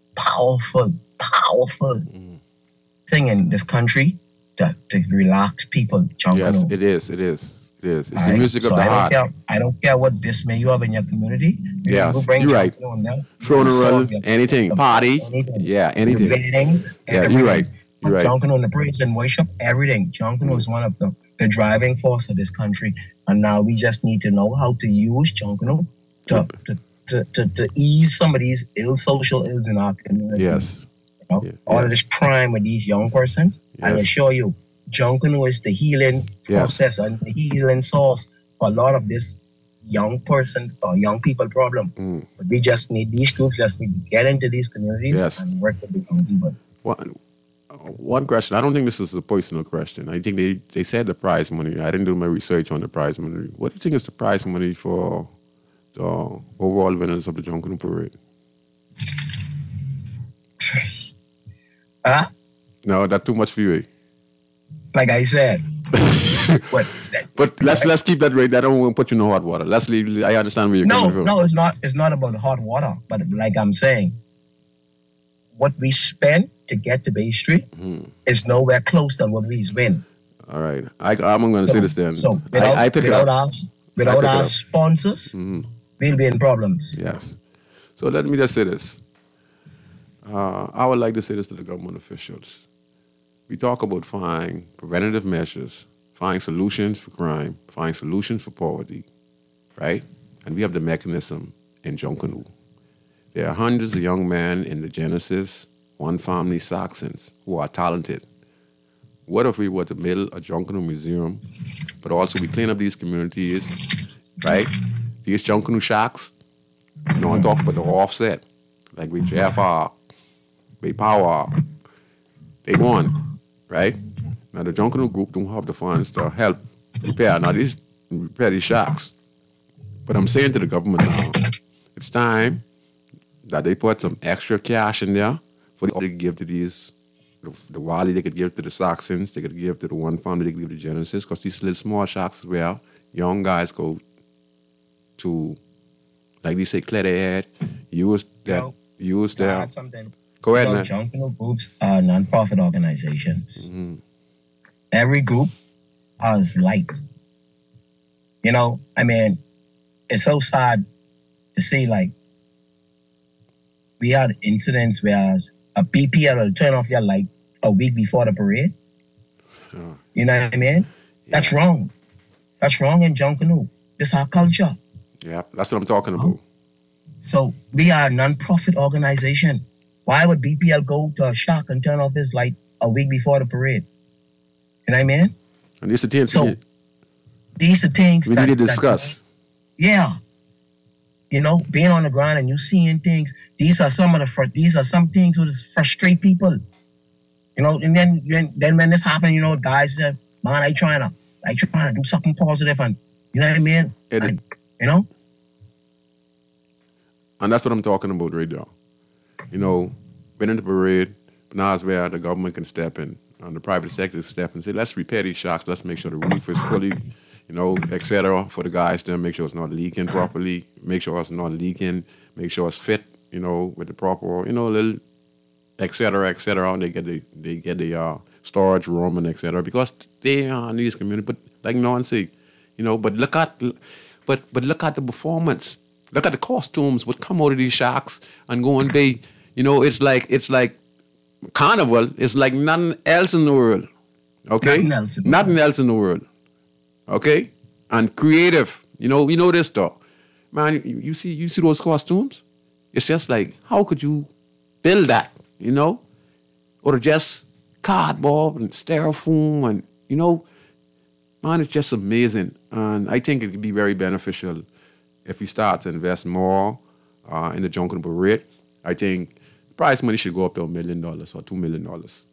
thing in this country to relax people. Junkanoo. Yes, it is. It's the music of the heart. I don't care what dismay you have in your community. Yes, you're right. Funeral, anything, party, anything. Yeah, anything. Weddings, yeah, you're right. Junkanoo in the praise and worship, everything. Junkanoo is one of the driving force of this country. And now we just need to know how to use Junkanoo to ease some of these social ills in our community. Yes. All of this crime with these young persons. Yes. I assure you, Junkanoo is the healing process and the healing source for a lot of this young person or young people problem. But we just need, these groups just need to get into these communities and work with the young people. One question, I don't think this is a personal question. I think they said the prize money. I didn't do my research on the prize money. What do you think is the prize money for the overall winners of the Junkanoo Parade? No, that's too much for you. Like I said. But let's keep that right. I don't want to put you in hot water. Let's leave. I understand where you're coming from. No, it's not about hot water. But like I'm saying, what we spend to get to Bay Street is nowhere close than what we win. All right. I'm going to say this then. So without our sponsors, we'll be in problems. Yes. So let me just say this. I would like to say this to the government officials. We talk about finding preventative measures, finding solutions for crime, finding solutions for poverty, right? And we have the mechanism in Junkanoo. There are hundreds of young men in the Genesis, One Family Saxons who are talented. What if we were to build a Junkanoo museum, but also we clean up these communities, right? These Junkanoo shacks, and talk about the offset, like with JFR, Bay Power, they won. Right? Now the Junkanoo group don't have the funds to help repair these shacks. But I'm saying to the government now, it's time that they put some extra cash in there for they could give to these, the Wally, they could give to the Saxons, they could give to the One Family, they could give to Genesis, because these little small shacks where young guys go to, like we say, clear their head, use their... Go ahead, man. Junkanoo groups are non-profit organizations. Every group has light. It's so sad to see, we had incidents where a BPL will turn off your light a week before the parade. You know what I mean? Yeah. That's wrong. That's wrong in Junkanoo. This is our culture. Yeah, that's what I'm talking about. So we are a non-profit organization. Why would BPL go to a shack and turn off his light a week before the parade? You know what I mean? And these are things. So these are things we need to discuss. Being on the ground and you seeing things. These are some things that frustrate people. And then when this happens, guys say, "Man, I trying to do something positive," and you know what I mean? And that's what I'm talking about right now. Winning the parade, but now is where the government can step in. the private sector to step and say, let's repair these shocks. Let's make sure the roof is fully, et cetera, for the guys to make sure it's not leaking properly, make sure it's not leaking, make sure it's fit, with the proper, little, et cetera, et cetera. And they get the storage room and et cetera, because they are in these communities. But like Nancy, but look at the performance. Look at the costumes would come out of these shocks and go and be, it's like carnival. It's like nothing else in the world. Okay? Nothing else in the world. Okay? And creative. We know this stuff. Man, you see those costumes? It's just like, how could you build that, Or just cardboard and styrofoam and, man, it's just amazing. And I think it could be very beneficial if we start to invest more in the Junkanoo Parade. I think prize money should go up to $1 million or $2 million.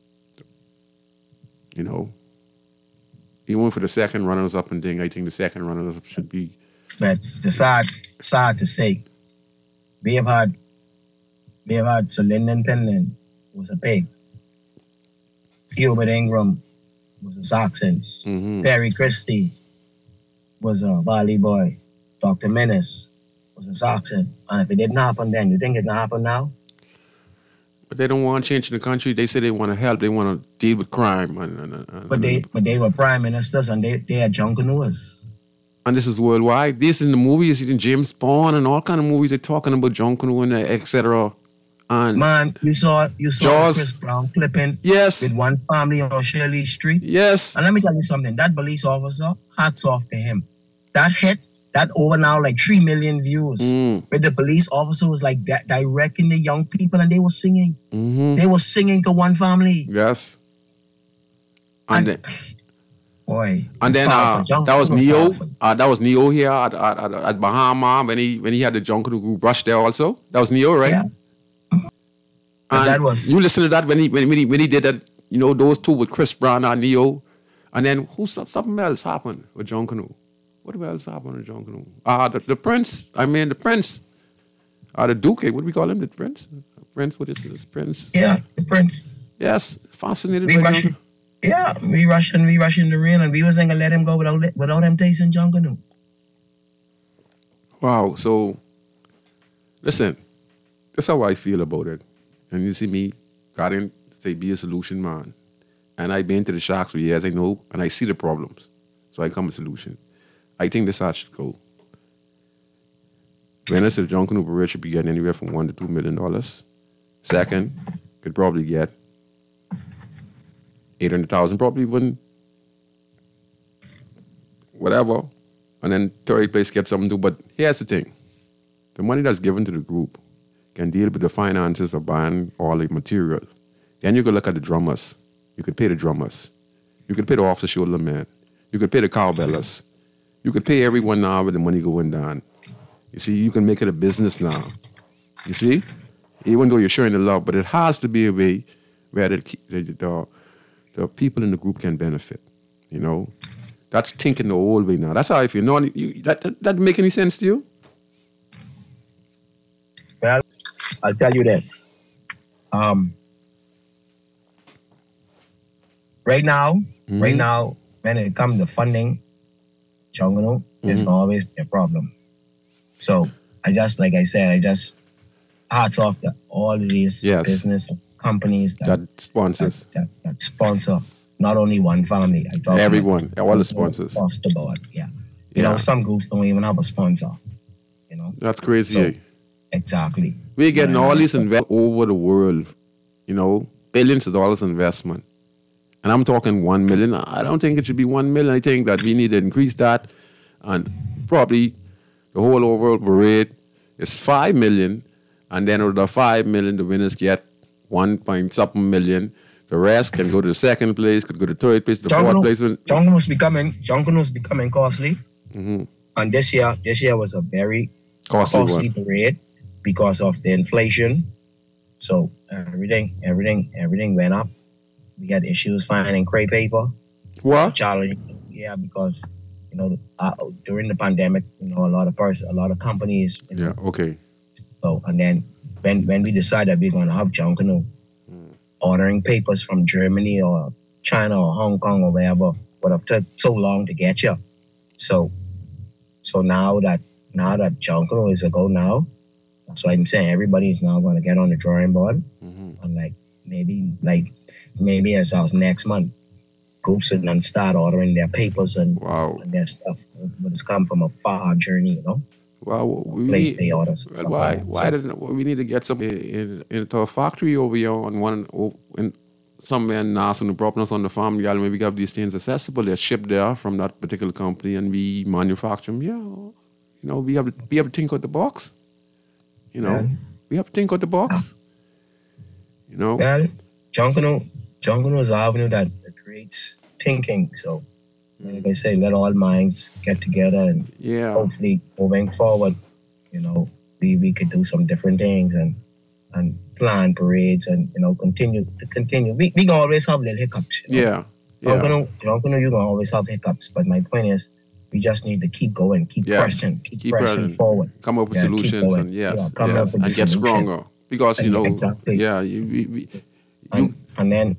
Even for the second runners-up and thing, I think the second runners-up should be. But the sad to say, we have had Sir Lyndon Penland was a pig. Gilbert Ingram was a Saxons. Mm-hmm. Perry Christie was a Valley boy. Dr. Menace was a Saxon. And if it didn't happen then, you think it can happen now? But they don't want change in the country. They say they want to help. They want to deal with crime. But they were prime ministers and they are Junkanooers. And this is worldwide. This in the movies, in James Bond and all kind of movies, they're talking about Junkanoo and et cetera. And man, you saw Jaws. Chris Brown clipping yes. with one family on Shirley Street. Yes. And let me tell you something. That police officer, hats off to him. That hit, that over now like 3 million views. Where the police officer was like directing the young people and they were singing. Mm-hmm. They were singing to one family. Yes. And boy. And then that was Neo. That was Neo here at Bahama when he had the Junkanoo group rush there also. That was Neo, right? Yeah. And that was you listen to that when he did that. Those two with Chris Brown and Neo, and then something else happened with Junkanoo. What else happened with Junkanoo? The Prince. The Prince. The Duke. What do we call him? The Prince. Prince. What is this? Prince. Yeah, the Prince. Yes, fascinated by Junkanoo. Yeah, we rushed in the rain, and we wasn't gonna let him go without him tasting Junkanoo. Wow. So, listen, that's how I feel about it. And you see me, got in, say, be a solution man. And I've been to the shocks for years, I know, and I see the problems. So I come a solution. I think this how should go. Winners of Junkanoo Parade should be getting anywhere from $1 to $2 million. Second, could probably get 800,000, probably even whatever. And then third place get something too. But here's the thing. The money that's given to the group can deal with the finances of buying all the material. Then you could look at the drummers. You could pay the drummers. You could pay the off-the-shoulder man. You could pay the cowbellers. You could pay everyone now with the money going down. You see, you can make it a business now. You see? Even though you're sharing the love, but it has to be a way where the people in the group can benefit. That's thinking the old way now. That's how I feel. That make any sense to you? Well, I'll tell you this. Right now, when it comes to funding, Junkanoo is always a problem. So hats off to all of these business companies that sponsors that sponsor not only one family. I talk everyone, all the sponsors across the board. Yeah. Some groups don't even have a sponsor. That's crazy. So, exactly. We're getting all these investment over the world. Billions of dollars investment. And I'm talking 1 million. I don't think it should be 1 million. I think that we need to increase that. And probably the whole overall parade is 5 million. And then out of the 5 million, the winners get 1.something million. The rest can go to the second place, could go to third place, the fourth place. Junkanoo's becoming costly. Mm-hmm. And this year was a very costly parade because of the inflation. So everything went up. We had issues finding crepe paper. What? Challenging. Yeah, because during the pandemic, a lot of companies. Yeah. Okay. So and then when we decided we're gonna have Junkanoo, ordering papers from Germany or China or Hong Kong or wherever would have took so long to get you. So now that Junkanoo is a go now, that's why I'm saying everybody is now going to get on the drawing board. And maybe as of next month, groups would then start ordering their papers and their stuff. But it's come from a far journey, you know. Well, we place they order. We need to get some into a factory over here in somewhere in Nassau, New Providence on the farm. Yeah, maybe we have these things accessible. They're shipped there from that particular company, and we manufacture them. Yeah, you know, we have to think out the box. You know, we have to think out the box. You know, well, Junkanoo is an avenue that creates thinking. So, like I say, let all minds get together and hopefully moving forward, you know, we could do some different things and plan parades and, you know, continue. We can always have little hiccups. You know? Junkanoo, you're gonna always have hiccups. But my point is, we just need to keep going, keep pressing forward. Come up with solutions and and get stronger because you know and then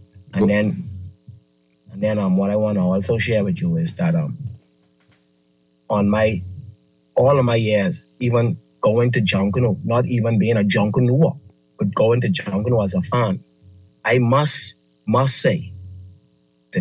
what I want to also share with you is that on all of my years, even going to Junkanoo, not even being a Junkanooer, but going to Junkanoo as a fan, I must say the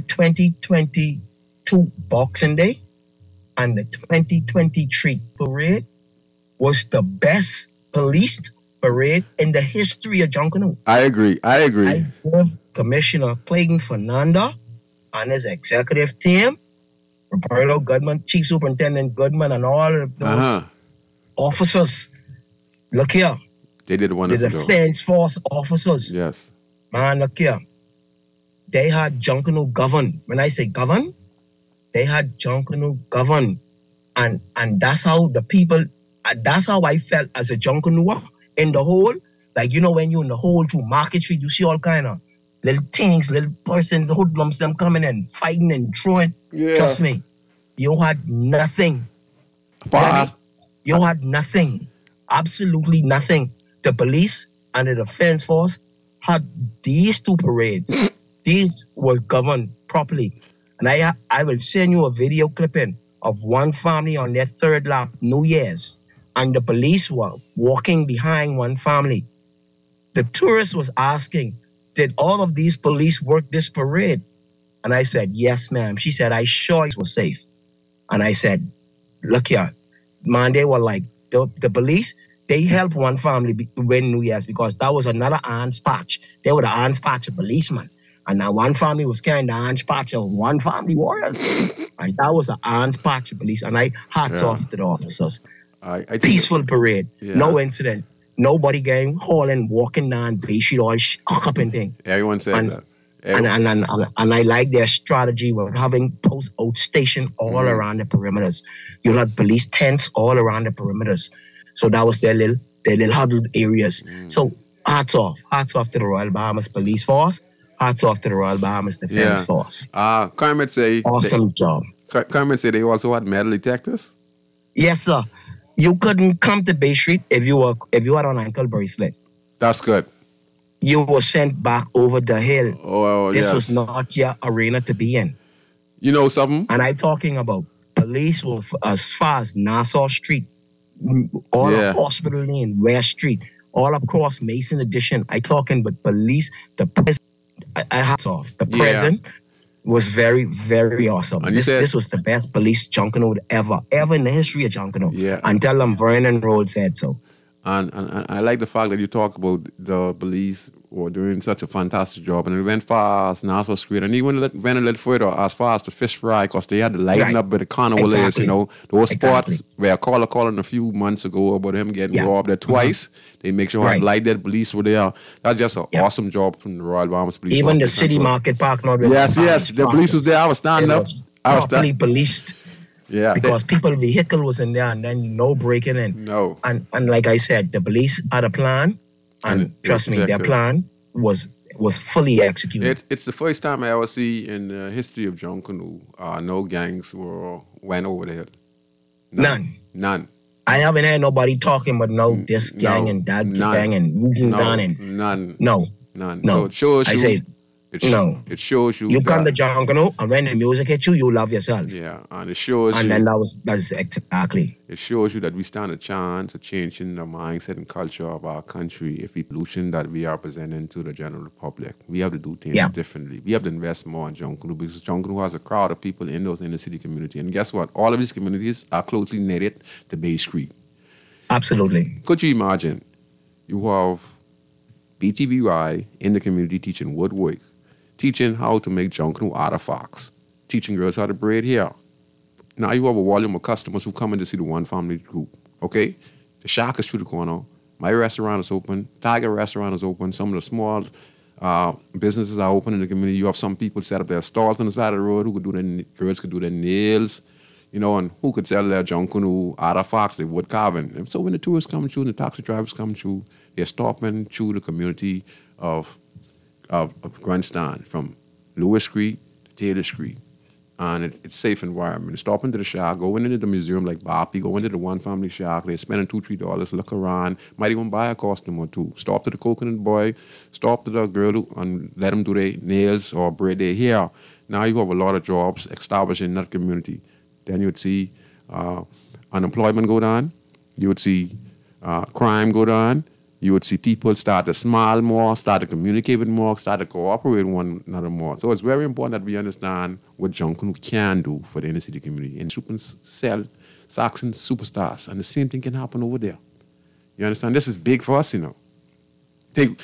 2022 Boxing Day and the 2023 parade was the best policed parade in the history of Junkanoo. I agree. I give Commissioner Clayton Fernanda and his executive team, Roberto Goodman, Chief Superintendent Goodman, and all of those officers. Look here. They did a wonderful job. The Defense Force officers. Yes. Man, look here. They had Junkanoo governed. When I say govern, they had Junkanoo governed. And that's how the people, that's how I felt as a Junkanooer in the whole. Like, you know, when you're in the whole through Market Street, you see all kind of little things, little persons, hoodlums, them coming and fighting and throwing. Yeah. Trust me, you had nothing. You had nothing. Absolutely nothing. The police and the Defense Force had these two parades. These was governed properly. And I will send you a video clipping of one family on their third lap, New Year's, and the police were walking behind one family. The tourist was asking, did all of these police work this parade? And I said, yes, ma'am. She said, I sure it was safe. And I said, look here, man, they were like, the police, they helped one family win New Year's because that was another Orange Patch. They were the Orange Patch of policemen. And now one family was carrying the Orange Patch of one family warriors. And that was the Orange Patch of police. And I hats off to the officers. I peaceful parade, no incident. Nobody getting hauling, walking down Bay Street, all up and thing. Everyone said that. And I like their strategy with having post outstation all around the perimeters. You had police tents all around the perimeters. So that was their little huddled areas. So hats off to the Royal Bahamas Police Force. Hats off to the Royal Bahamas Defense Force. Carmen say awesome job. Carmen say they also had metal detectors. Yes, sir. You couldn't come to Bay Street if you had an ankle bracelet. That's good. You were sent back over the hill. This was not your arena to be in. You know something? And I'm talking about police were as far as Nassau Street, all of Hospital Lane, West Street, all across Mason Addition. I talking with police, the prison. I hats off. The prison was very, very awesome. This was the best police Junkanoo ever in the history of Junkanoo. Yeah. Until Vernon Road said so. And I like the fact that you talk about the police were doing such a fantastic job. And it went far as Nassau Street. And even went a little further as far as the Fish Fry because they had to lighten up with the carnival is, you know. Those spots where caller calling a few months ago about him getting robbed there twice. They make sure light that police were there. That's just an awesome job from the Royal Bahamas Police. Even the City Market Park. Yes. The police was there. I was standing up. I was properly policed. Yeah. Because people's vehicle was in there and then no breaking in. No. And like I said, the police had a plan and trust me, their plan was fully executed. It's the first time I ever see in the history of Junkanoo no gangs went over the hill. None. I haven't had nobody talking about this gang and that gang and moving down and none. No. So it shows It shows you. You come to Junkanoo, and when the music hits you, you love yourself. Yeah, and it shows and you. And then that's exactly. It shows you that we stand a chance of changing the mindset and culture of our country if we pollution that we are presenting to the general public. We have to do things differently. We have to invest more in Junkanoo because Junkanoo has a crowd of people in those inner city communities. And guess what? All of these communities are closely knitted to Bay Street. Absolutely. Could you imagine? You have BTVY in the community teaching woodwork, teaching how to make Junkanoo artifacts, teaching girls how to braid hair. Now you have a volume of customers who come in to see the One Family group, okay? The Shack is through the corner. My restaurant is open. Tiger restaurant is open. Some of the small businesses are open in the community. You have some people set up their stalls on the side of the road who could do their, girls could do their nails, and who could sell their Junkanoo artifacts, their wood carving. And so when the tourists come through and the taxi drivers come through, they're stopping through the community of Grandstand from Lewis Street to Taylor Street. And it's safe environment. Stop into the Shack, go into the museum like Boppy, go into the One Family Shack. They're spending $2-3, look around, might even buy a costume or two. Stop to the Coconut Boy, stop to the girl and let them do their nails or braid their hair. Now you have a lot of jobs established in that community. Then you would see unemployment go down. You would see crime go down. You would see people start to smile more, start to communicate with more, start to cooperate with one another more. So it's very important that we understand what Junkanoo can do for the inner city community. And you can sell Saxon superstars, and the same thing can happen over there. You understand? This is big for us, The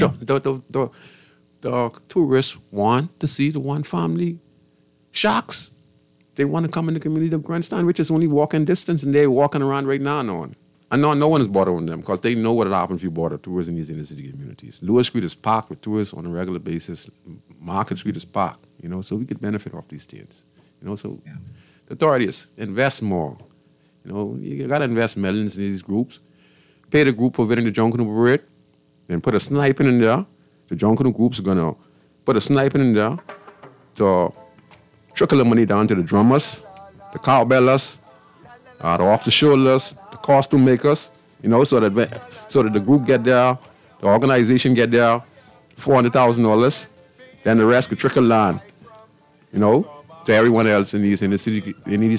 tourists want to see the One Family Shacks. They want to come in the community of Grandstand, which is only walking distance, and they're walking around right now on. And no one is bothering them because they know what will happen if you bother tourists in these inner city communities. Lewis Street is packed with tourists on a regular basis. Market Street is packed, so we could benefit off these things. The authorities invest more. You got to invest millions in these groups. Pay the group for visiting the Junkanoo Parade, then put a sniping in there. The Junkanoo groups are going to put a sniping in there to trickle the money down to the drummers, the cowbellers, the off-the-shoulders, the costume makers, so that the group get there, the organization get there, $400,000, then the rest could trickle down, to everyone else in these inner city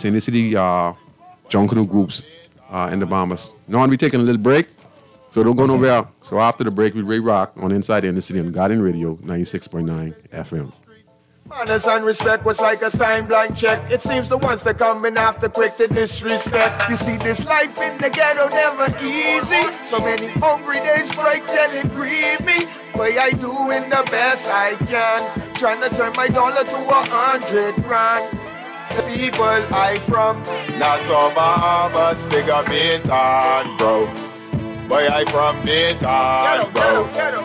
Junkanoo groups in the Bahamas. Now we're taking a little break, so don't go nowhere. So after the break, we rock on Inside the Inner City on Guardian Radio 96.9 FM. Manners and respect was like a sign blank check. It seems the ones that coming after quick to disrespect. You see, this life in the ghetto never easy. So many hungry days break till it grieve me. But I doing the best I can, trying to turn my dollar to 100 grand. The people I from Nassau, Bahamas, big up Bintan, bro. Boy, I from Bintan, bro. Ghetto.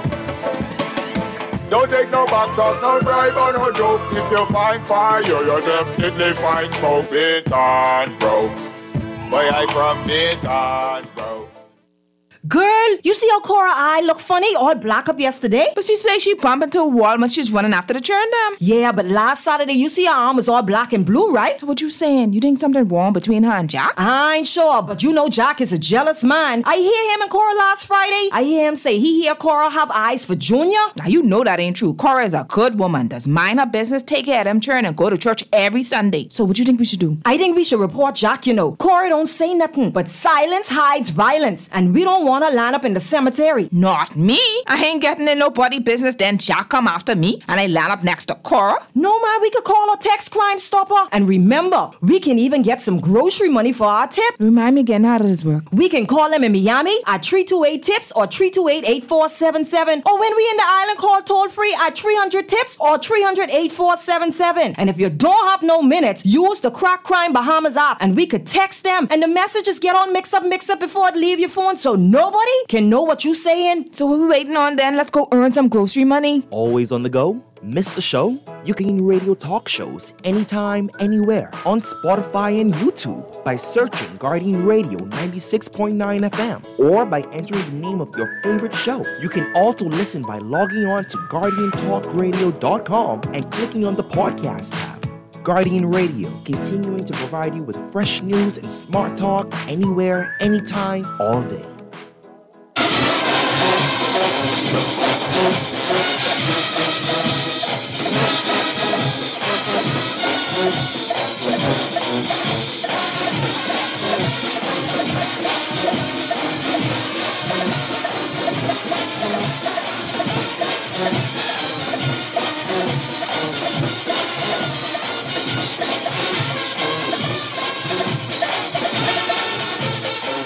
Don't take no back talk, no bribe or no joke. If you find fire, you definitely find smoke. Bintan, bro. Boy, I from Bintan, bro. Girl, you see how Cora eye look funny, all black up yesterday? But she say she bumped into a wall when she's running after the churn dam. Yeah, but last Saturday, you see her arm was all black and blue, right? What you saying? You think something wrong between her and Jack? I ain't sure, but you know Jack is a jealous man. I hear him and Cora last Friday. I hear him say he hear Cora have eyes for Junior. Now you know that ain't true. Cora is a good woman, does mind her business, take care of them churn, and go to church every Sunday. So what you think we should do? I think we should report Jack, Cora don't say nothing, but silence hides violence, and we don't want to line up in the cemetery. Not me. I ain't getting in nobody business. Then Jack come after me and I land up next to Cora. No, man, we could call a text Crime Stopper. And remember, we can even get some grocery money for our tip. Remind me again, how does this work? We can call them in Miami at 328-TIPS or 328-8477. Or when we in the island, call toll free at 300-TIPS or 300-8477. And if you don't have no minutes, use the Crack Crime Bahamas app and we could text them and the messages get on mix up before it leave your phone so nobody can know what you saying. So what we waiting on then? Let's go earn some grocery money. Always on the go? Missed the show? You can radio talk shows anytime, anywhere on Spotify and YouTube by searching Guardian Radio 96.9 FM or by entering the name of your favorite show. You can also listen by logging on to GuardianTalkRadio.com and clicking on the podcast tab. Guardian Radio, continuing to provide you with fresh news and smart talk anywhere, anytime, all day.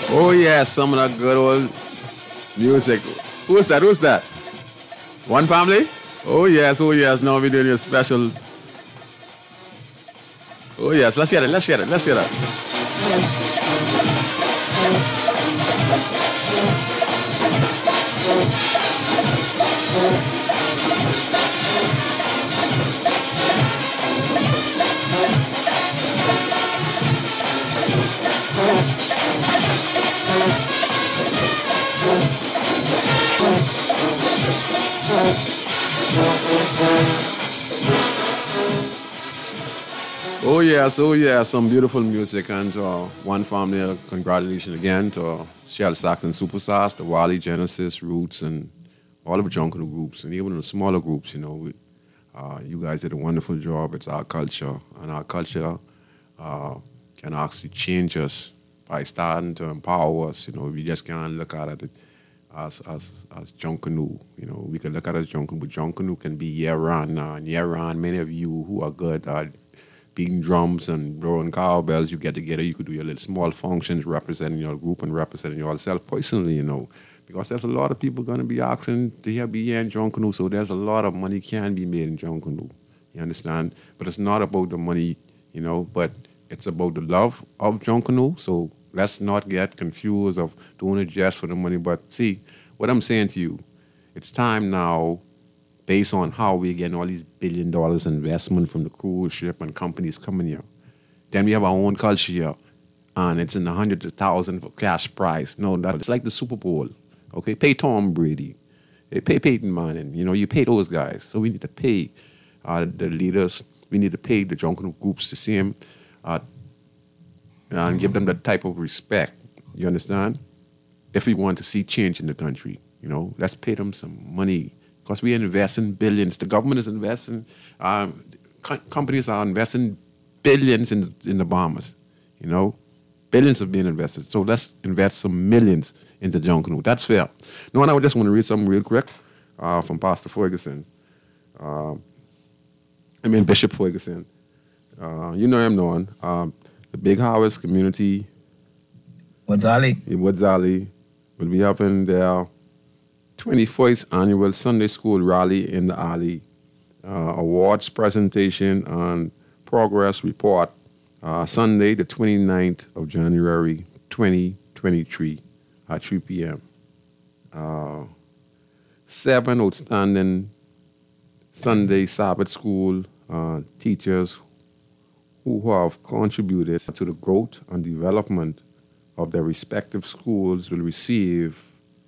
Oh yeah, some of that good old music. Who's that? Who's that? One Family? Oh yes, oh yes. Now we're doing a special. Oh yes, let's get it, let's get it, let's get it. Oh yeah, some beautiful music. And One Family, congratulations again to Shell Saxon Superstars, the Wally, Genesis, Roots, and all of the Junkanoo groups, and even the smaller groups, you guys did a wonderful job. It's our culture, and our culture can actually change us by starting to empower us. We just can't look at it as Junkanoo. We can look at it as Junkanoo, but Junkanoo can be year-round now. And year-round, many of you who are good at beating drums and blowing cowbells, you get together, you could do your little small functions representing your group and representing yourself personally, because there's a lot of people going to be asking to be here in Junkanoo, so there's a lot of money can be made in Junkanoo. You understand? But it's not about the money, but it's about the love of Junkanoo. So let's not get confused of doing it just for the money. But see, what I'm saying to you, it's time now, based on how we're getting all these $1 billion investment from the cruise ship and companies coming here. Then we have our own culture here, and it's in the hundreds of thousands for cash prize. No, that's like the Super Bowl. Okay, pay Tom Brady, pay Peyton Manning. You pay those guys. So we need to pay the leaders. We need to pay the Junkanoo groups the same, and give them that type of respect. You understand? If we want to see change in the country, let's pay them some money. Because we invest in billions. The government is investing, companies are investing billions in the Bahamas. Billions have been invested. So let's invest some millions into Junkanoo. That's fair. No, and I just want to read something real quick from Pastor Ferguson. Bishop Ferguson. You know him, Norn. The Big Harvest Community. Woodsali will be up in there. 21st Annual Sunday School Rally in the Alley, awards presentation and progress report, Sunday, the 29th of January, 2023 at 3 p.m. 7 outstanding Sunday Sabbath School teachers who have contributed to the growth and development of their respective schools will receive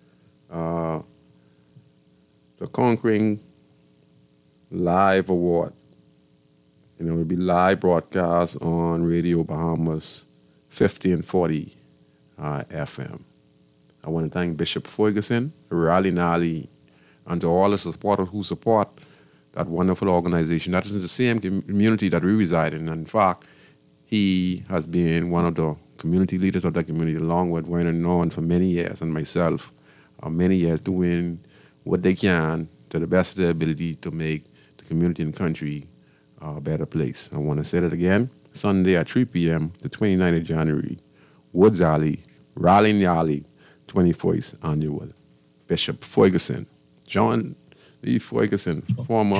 the Conquering Live Award. It will be live broadcast on Radio Bahamas 50 and 40 FM. I want to thank Bishop Ferguson, Rally Nali, and to all the supporters who support that wonderful organization. That is in the same community that we reside in. In fact, he has been one of the community leaders of that community, along with Werner Norn for many years, and myself, many years doing what they can to the best of their ability to make the community and country a better place. I want to say that again. Sunday at 3 p.m., the 29th of January, Woods Alley, Raleigh Alley, 21st Annual. Bishop Ferguson, John D. Ferguson, former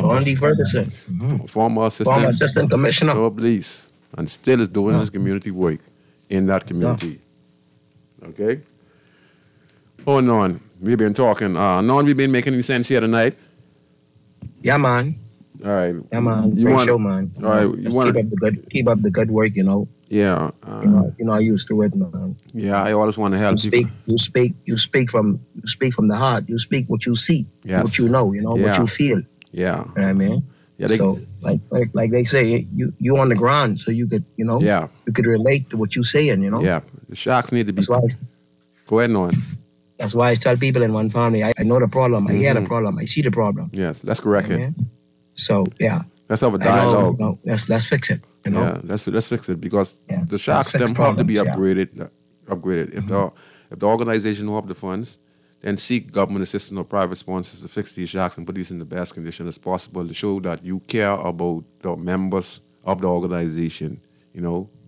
assistant commissioner of police, and still is doing his community work in that community. Okay? Oh, Norn, we've been talking. Norn, we've been making any sense here tonight? Yeah, man. All right. Yeah, man. Great show, man. All right. Keep up the good work, Yeah. I used to it, man. Yeah, I always want to help people. You speak from the heart. You speak what you see, what you know, what you feel. Yeah. You know what I mean? Yeah, so like they say, you on the ground, so you could, you could relate to what you're saying, Yeah. The Sharks need to be. Go ahead, Norn. That's why I tell people in One Family, I know the problem, I hear the problem, I see the problem. Yes, let's correct it. So, yeah. Let's have a dialogue. Let's fix it. Yeah, let's fix it, because the Sharks them have to be upgraded. If the organization don't have the funds, then seek government assistance or private sponsors to fix these Sharks and put these in the best condition as possible to show that you care about the members of the organization.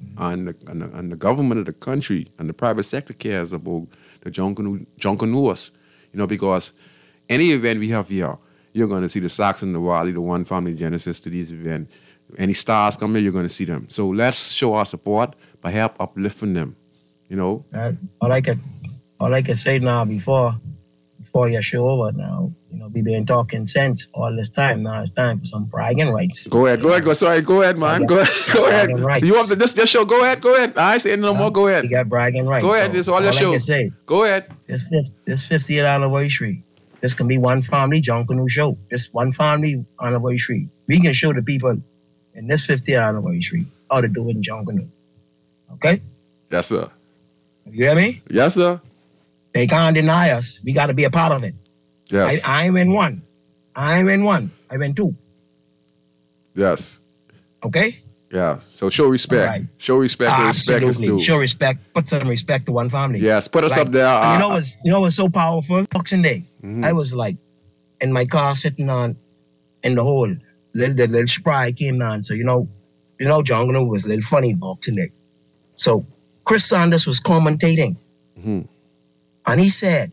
and the government of the country and the private sector cares about the Junkanous, because any event we have here, you're going to see the Saxon, the Wally, the One Family Genesis to these events. Any stars come here, you're going to see them. So let's show our support by help uplifting them, All I can say now before your show over now, we been talking sense all this time. Now it's time for some bragging rights. Go ahead. Sorry, go ahead, man. Go ahead. Rights. You want this show? Go ahead. I ain't saying no more. Go ahead. You got bragging rights. Go ahead. This is all your show. I can say, go ahead. This 50th anniversary. This can be One Family Junkanoo show. This One Family anniversary. We can show the people in this 50th anniversary how to do it in Junkanoo. Okay? Yes, sir. You hear me? Yes, sir. They can't deny us. We got to be a part of it. Yes. I'm in one. I'm in two. Yes. Okay? Yeah. So show respect. Right. Show respect. Absolutely. Respect is due. Show respect. Put some respect to One Family. Yes. Put us up there. And you know what's so powerful? Boxing Day. I was like in my car sitting on in the hole. The little spry came on. So Junkanoo was a little funny Boxing Day. So Chris Sanders was commentating. And he said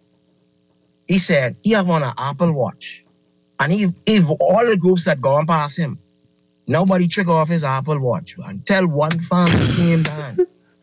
he have on an Apple Watch. And he all the groups that gone past him, nobody trigger off his Apple Watch until One Family came down.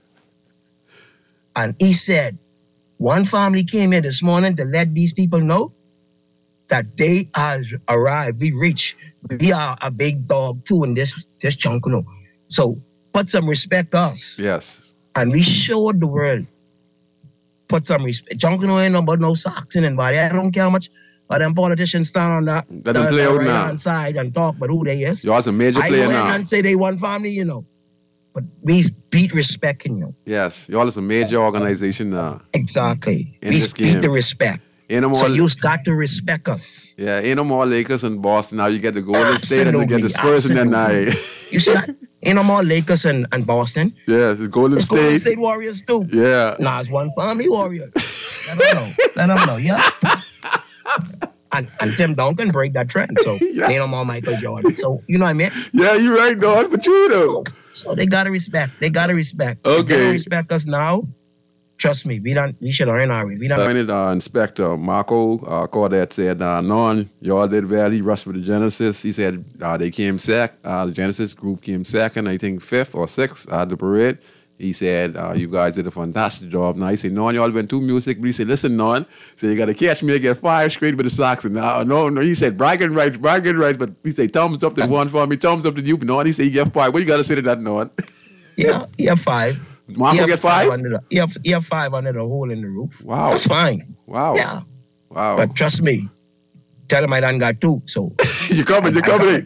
And he said, One Family came here this morning to let these people know that they have arrived. We are a big dog too in this Junkanoo. So put some respect us. Yes. And we showed the world. Put some respect. Junkanoo ain't about no Saxon and body. I don't care how much them politicians stand on that right-hand side and talk about who they is. You're a major player now. I go in and say they One Family, But we beat respecting you. Yes. Y'all is a major organization now. Exactly. We beat the respect. So you got to respect us. Yeah, ain't no more Lakers in Boston. Now you get the Golden State and you get the Spurs in that night. You see that? Ain't no more Lakers and Boston. Yeah, it's Golden State. Golden State Warriors too. Yeah. Nah, it's One Family Warriors. Let them know. Yeah. And Tim Duncan break that trend. So ain't no more Michael Jordan. So you know what I mean? Yeah, you're right, Don. But you know. So they gotta respect. Okay. If they don't respect us now, trust me, we should earn our way. Inspector Marco Cordet said, "Non, y'all did well. He rushed for the Genesis. He said they came second. The Genesis group came second, I think 5th or 6th at the parade. He said, you guys did a fantastic job. Now he said, Non, y'all went too music. But he said, listen, Non, so you got to catch me. I get 5 straight with the Saxon. No, he said, bragging rights. But he said, thumbs up to One Family, thumbs up to you. But Non, he said, you get 5. What you got to say to that, Non? Yeah, he have 5. Marco get 5? He have 5 under the hole in the roof. Wow. That's fine. Wow. Yeah. Wow. But trust me, tell him I done got 2. So You're coming.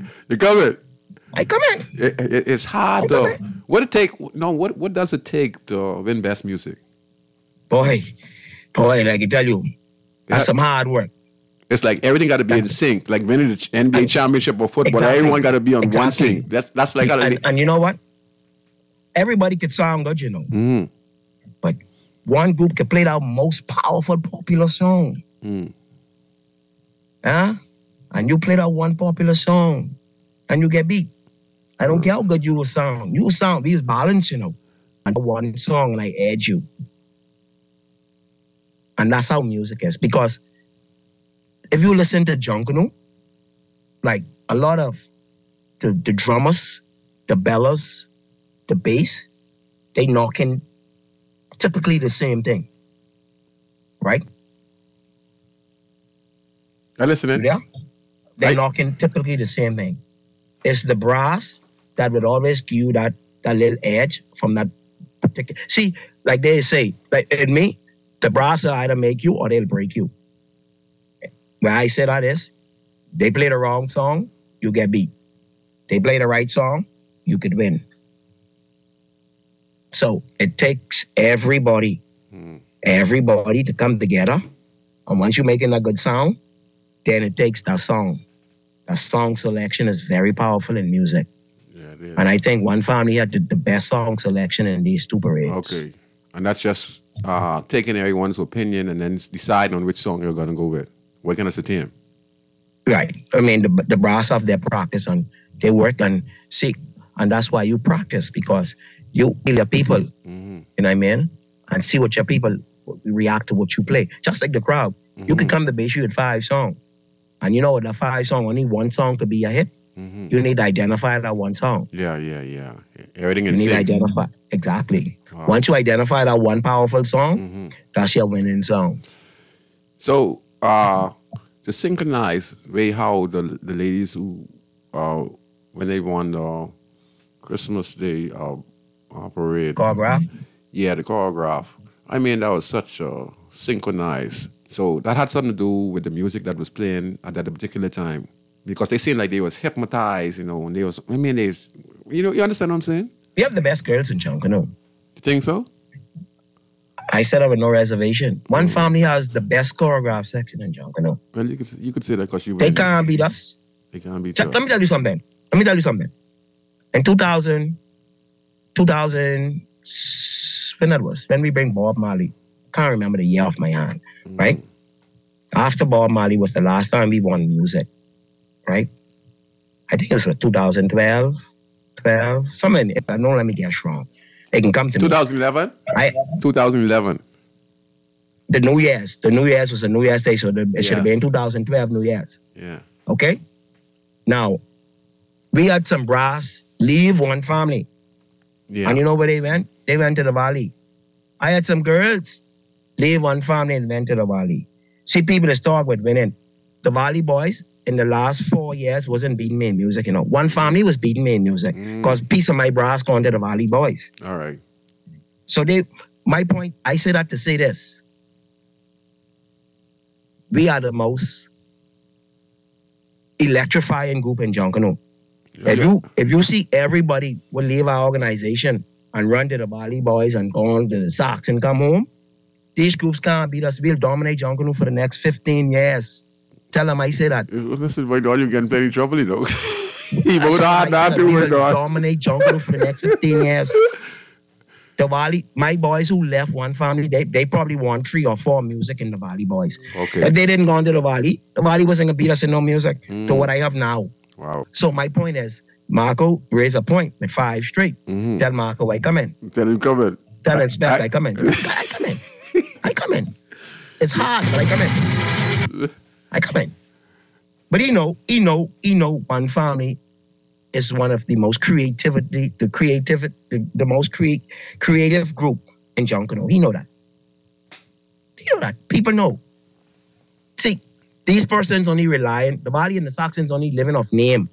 I come in. It's hard though. What does it take to win best music? Boy, like I tell you, that's some hard work. It's like everything got to be in sync. Like winning the NBA championship or football, everyone got to be on one sync. That's like and you know what? Everybody could sound good, But one group could play that most powerful popular song. And you play that one popular song and you get beat. I don't care how good you will sound. We was balanced, And one song and I edge you. And that's how music is. Because if you listen to Junkanoo, like a lot of the drummers, the bellers, the bass, they knocking typically the same thing. Right? I listen. Yeah? They're knocking typically the same thing. It's the brass that would always give you that little edge from that particular. See, like they say, like in me, the brass will either make you or they'll break you. Where I say that is, they play the wrong song, you get beat. They play the right song, you could win. So it takes everybody to come together. And once you're making a good sound, then it takes that song. That song selection is very powerful in music. Yeah, it is. And I think One Family had the best song selection in these 2 parades. Okay. And that's just taking everyone's opinion and then deciding on which song you're going to go with. What kind of a team? Right. I mean, the brass have their practice and they work and see. And that's why you practice, because You feel your people, you know what I mean? And see what your people react to what you play. Just like the crowd. You could come to Bay Street with 5 songs. And you know what, the 5 song, only one song could be a hit. You need to identify that one song. Yeah. Everything in You need to sync. identify. Exactly. Wow. Once you identify that one powerful song, that's your winning song. So, to synchronize way how the ladies who, when they won the Christmas Day parade. Choreograph? Yeah, the choreograph. I mean, that was such a synchronized. So that had something to do with the music that was playing at that particular time. Because they seemed like they was hypnotized, and they was, you understand what I'm saying? We have the best girls in Junkanoo. You think so? I said that with no reservation. One family has the best choreographed section in Junkanoo. Well, you could say that because you. They can't beat us. They can't beat Let us. me tell you something. In 2000, when that was, when we bring Bob Marley, can't remember the year off my hand, right? After Bob Marley was the last time we won music, right? I think it was 2012, somewhere in it. Don't let me guess wrong. They can come to 2011? 2011. The New Year's was a New Year's Day, so it should have been 2012 New Year's. Yeah. Okay? Now, we had some brass leave one family. Yeah. And you know where they went? They went to the Valley. I had some girls leave one family and went to the Valley. See, people that talk with winning. The Valley boys in the last 4 years wasn't beating me in music, One family was beating me in music because piece of my brass gone to the Valley boys. All right. So my point, I say that to say this. We are the most electrifying group in Junkanoo. If you see everybody will leave our organization and run to the Valley boys and go on to the Sox and come home, these groups can't beat us. We'll dominate Junkanoo for the next 15 years. Tell them I say that. Listen, my dog, you're getting plenty trouble, He We'll will dominate Junkanoo for the next 15 years. The Valley, my boys who left one family, they probably won 3 or 4 music in the Valley boys. Okay. If they didn't go into the Valley wasn't gonna beat us in no music to what I have now. Wow. So my point is, Marco raised a point with 5 straight. Tell Marco I come in. Tell him come in. Tell Inspect I come in. I come in. It's hard, but I come in. I come in. But he know one family is one of the most creative group in Junkanoo. He know that. People know. See, these persons only relying, the Valley and the Saxons only living off name.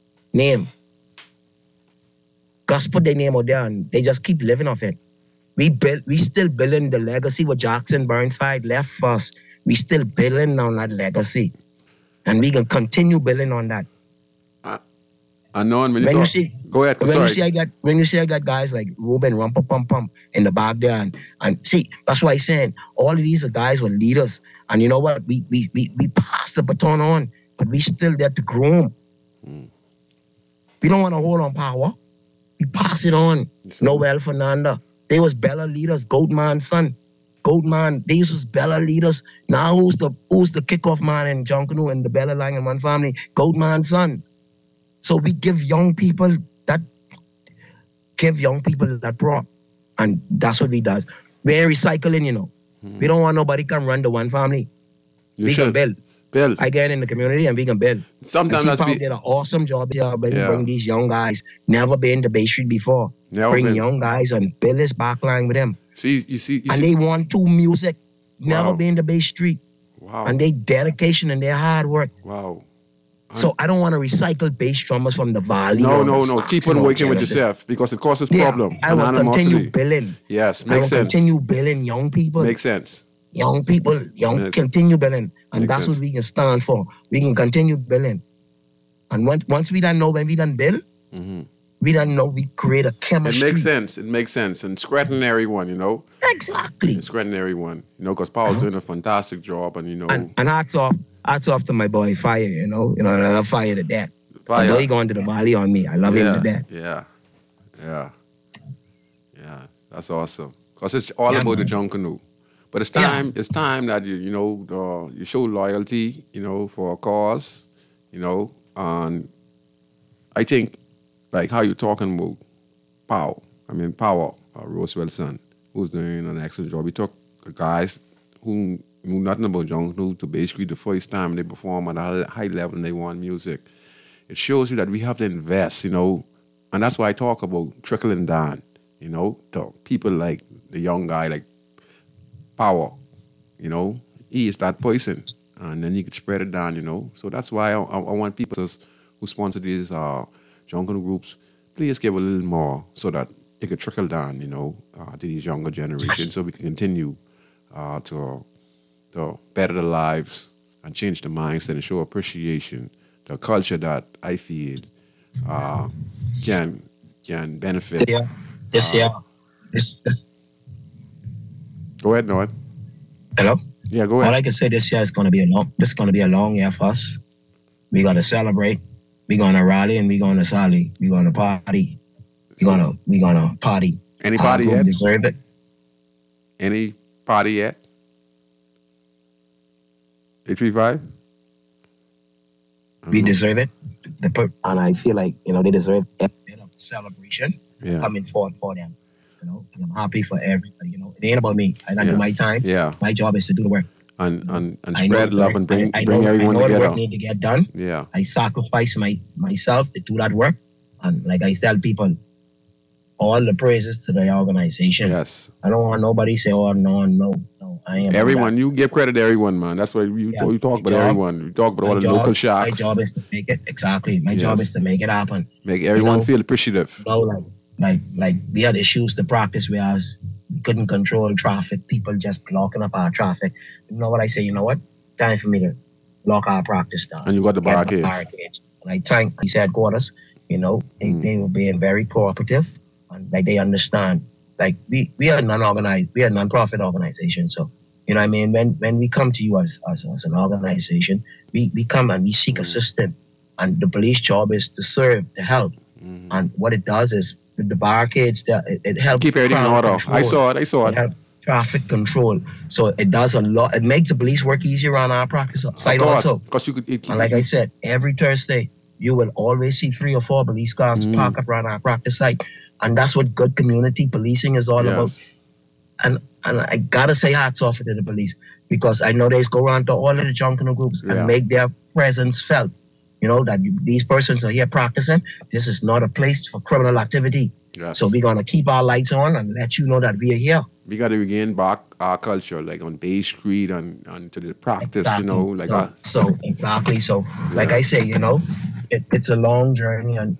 Gus put their name out there and they just keep living off it. We still building the legacy what Jackson Burnside left for us. We still building on that legacy. And we can continue building on that. I know. And when you see, go ahead. When you see I got guys like Ruben Rumpa Pum Pum in the back there, and see, that's why I'm saying all of these are guys were leaders. And you know what? We pass the baton on, but we still there to groom. We don't want to hold on power. We pass it on. Noel Fernanda. They was Bella leaders, Goatman's son. Goatman, these was Bella leaders. Now who's the kickoff man in Junkanoo and the Bella Lang in one family? Goatman's son. So we give young people that prop. And that's what we does. We're recycling, We don't want nobody come run the one family. We can build. I get in the community and we can build. Sometimes that's did an awesome job here bring these young guys. Never been to Bay Street before. Bring young guys and build this backline with them. You see. They want to music. Never been to Bay Street. Wow. And they dedication and their hard work. Wow. So I don't want to recycle bass drummers from the Valley. No. Keep on working with yourself because it causes problem. I will continue building. Yes, makes sense. Continue building young people. Makes sense. Young people, continue building. And Makes that's sense. what we can stand for. We can continue building. And once we done know when we done build, we done know we create a chemistry. It makes sense. And scratching everyone, Exactly. Scratching everyone, because Paul's doing a fantastic job and And hats off to my boy Fire, I love Fire to death. Fire. Although he going to the Valley on me, I love him to death. Yeah. That's awesome. Because it's all about the Junkanoo. But it's time that you show loyalty, for a cause, and I think like how you're talking about Pow. Power, Roosevelt son, who's doing an excellent job. We took guys who knew nothing about jungle to basically the first time they perform at a high level and they want music. It shows you that we have to invest, and that's why I talk about trickling down, to people like the young guy, like Power, he is that person, and then you can spread it down, So that's why I want people who sponsor these jungle groups, please give a little more so that it could trickle down, to these younger generations, so we can continue to better their lives and change the mindset and show appreciation, the culture that I feel can benefit. Yeah. This year. This. Go ahead, Noah. Hello. Yeah, go ahead. All I can say this year is going to be a long year for us. We're going to celebrate. We're going to rally and we're going to sally. We're going to party. We're gonna party. Any party yet? Deserve it. Any party yet? 835? We deserve it. And I feel like, they deserve a bit of celebration coming forward for them. And I'm happy for everybody. It ain't about me. I don't do my time. Yeah. My job is to do the work. And spread love and bring everyone together. I know the work need to get done. Yeah. I sacrifice myself to do that work. And like I tell people, all the praises to the organization. Yes. I don't want nobody say, oh, no. I am everyone. You give credit to everyone, man. That's why you talk about everyone. You talk about all the local shops. My job is to make it. Exactly. My job is to make it happen. Make everyone feel appreciative. Like we had issues to practice whereas we couldn't control traffic. People just blocking up our traffic. You know what I say? You know what? Time for me to lock our practice down. And you got the barricades. And I thank these headquarters. They were being very cooperative. And like they understand, like we are non-organized, we are a non-profit organization. So, when we come to you as an organization, we come and we seek assistance. And the police job is to serve, to help. Mm-hmm. And what it does is with the barricades, it helps keep everything in order. Control. I saw it. Help traffic control. So it does a lot. It makes the police work easier on our practice site also. Because you could. And like I said, every Thursday you will always see 3 or 4 police cars park up around our practice site. And that's what good community policing is all about. And I gotta say hats off to the police because I know they go around to all of the jungle groups and make their presence felt. That these persons are here practicing. This is not a place for criminal activity. Yes. So we're gonna keep our lights on and let you know that we are here. We gotta regain back our culture, like on Bay Street and to the practice, exactly. Exactly. So, like I say, it's a long journey and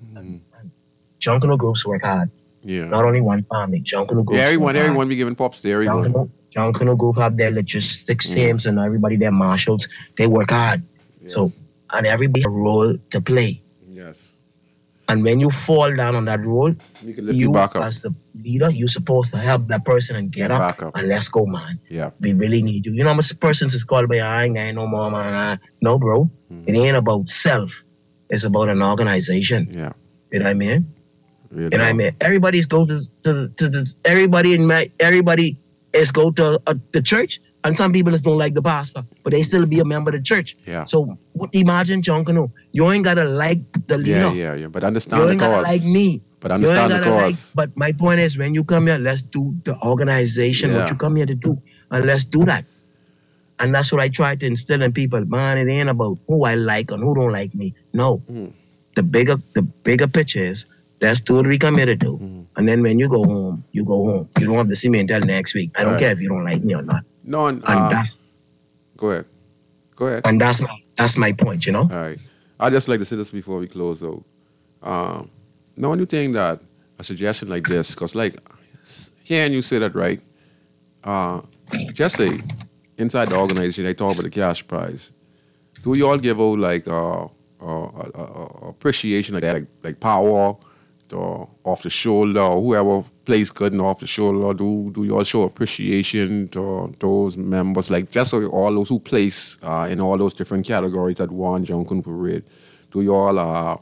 jungle groups work hard. Yeah. Not only one family. Jungle groups. Yeah, everyone be giving props to everyone. Jungle group have their logistics teams and everybody, their marshals. They work hard. Yeah. So, and everybody has a role to play. Yes. And when you fall down on that role, you back up. As the leader, you're supposed to help that person and get up and let's go, man. Yeah. We really need you. How much persons is called by I ain't no more, man. No, bro. It ain't about self. It's about an organization. Yeah. You know what I mean? Everybody goes to everybody is go to the church, and some people just don't like the pastor, but they still be a member of the church. Yeah. So imagine, John Cano, you ain't gotta like the leader. Yeah. But understand you ain't the cause. Gotta like me. But understand the cause. But my point is, when you come here, let's do the organization. What you come here to do, and let's do that. And that's what I try to instill in people. Man, it ain't about who I like and who don't like me. No, the bigger picture is. Let's do what we come here to do. And then when you go home, you go home. You don't have to see me until next week. I don't care if you don't like me or not. No, and that's... Go ahead. And that's my point, All right. I'd just like to say this before we close, though. No one you think that a suggestion like this, because, hearing you say that, right, just say, inside the organization, they talk about the cash prize. Do you all give out, appreciation like Power, or Off the Shoulder, or whoever plays good and Off the Shoulder? Do you all show appreciation to those members, just so all those who place in all those different categories that won Jungle Parade? Do you all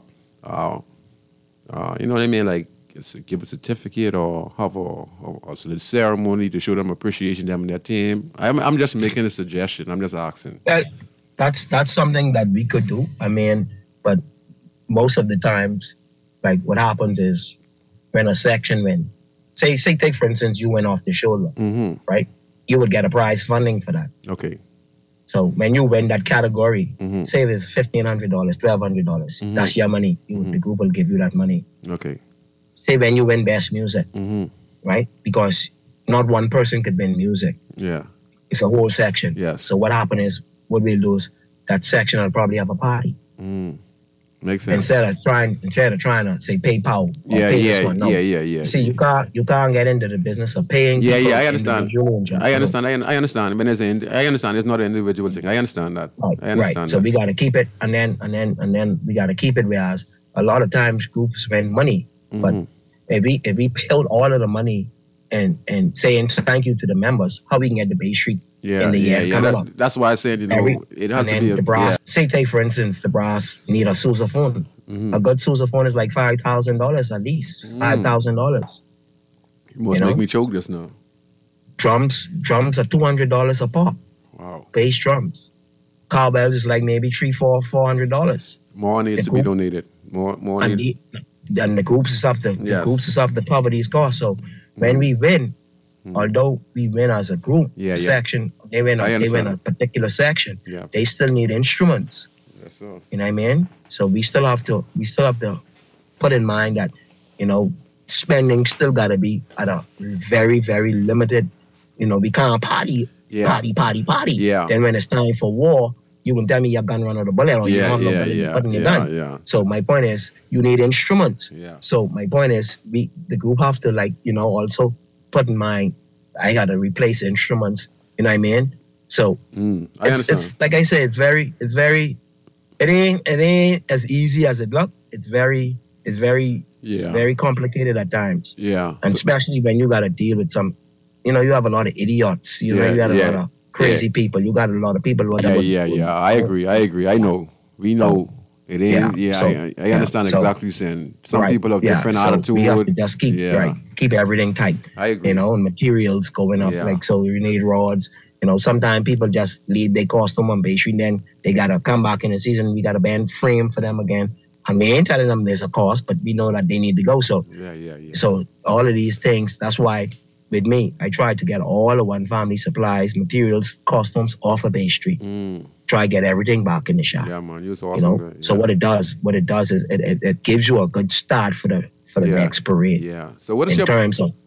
you know what I mean, give a certificate or have a little ceremony to show them appreciation, them and their team? I'm just making a suggestion. I'm just asking. That's something that we could do. But most of the times, what happens is when a section win, say take for instance, you went off the shoulder, right? You would get a prize funding for that. Okay. So when you win that category, say it's $1,500, $1,200, that's your money. The group will give you that money. Okay. Say when you win best music, right? Because not one person could win music. Yeah. It's a whole section. Yes. So what happened is, what we'll do is that section will probably have a party. Makes sense. Instead of trying to say PayPal or pay this one. No. Yeah. See, you can't get into the business of paying. Yeah, people I understand. individually. I understand. When I understand, it's not an individual thing. I understand that. I understand. Right. So we gotta keep it, and then we gotta keep it. Whereas a lot of times groups spend money, but if we put all of the money and saying thank you to the members, how we can get the Bay Street in the year coming up. That's why I said, it has to be the brass. Say, take for instance, the brass need a sousaphone. A good sousaphone is like $5,000 at least. $5,000. You must make me choke this now. Drums are $200 a pop. Wow. Bass drums. Cowbells is like maybe $300-$400. More needs to be donated. More needs. And the groups is up to cover these costs. So when we win, although we win as a group section, they win a particular section. Yeah. They still need instruments. Yes, sir. You know what I mean? So we still have to put in mind that, spending still gotta be at a very, very limited. We can't party. Yeah. Then when it's time for war, you can tell me your gun run out of bullet or you don't have no bullet in your gun. Yeah. So my point is, you need instruments. Yeah. So my point is, the group has to also put in mind, I gotta replace instruments. You know what I mean? So I understand. It's like I say, it ain't as easy as it looks. It's very complicated at times. Yeah. And especially when you gotta deal with some, you have a lot of idiots. You got a lot of crazy people. You got a lot of people. I agree. I know. We know it ain't. Yeah. I understand exactly what you're saying. Some people have different attitudes. We have to just keep everything tight. I agree. And materials going up. So you need rods. Sometimes people just leave their costume on Bay Street, then they gotta come back in the season. We gotta band frame for them again. And we ain't telling them there's a cost, but we know that they need to go. So So all of these things. That's why with me, I try to get all the One Family supplies, materials, costumes off of Bay Street. Try to get everything back in the shop. Yeah, man, you're so awesome. So what it does is it gives you a good start for the next parade. Yeah. So what is in terms of?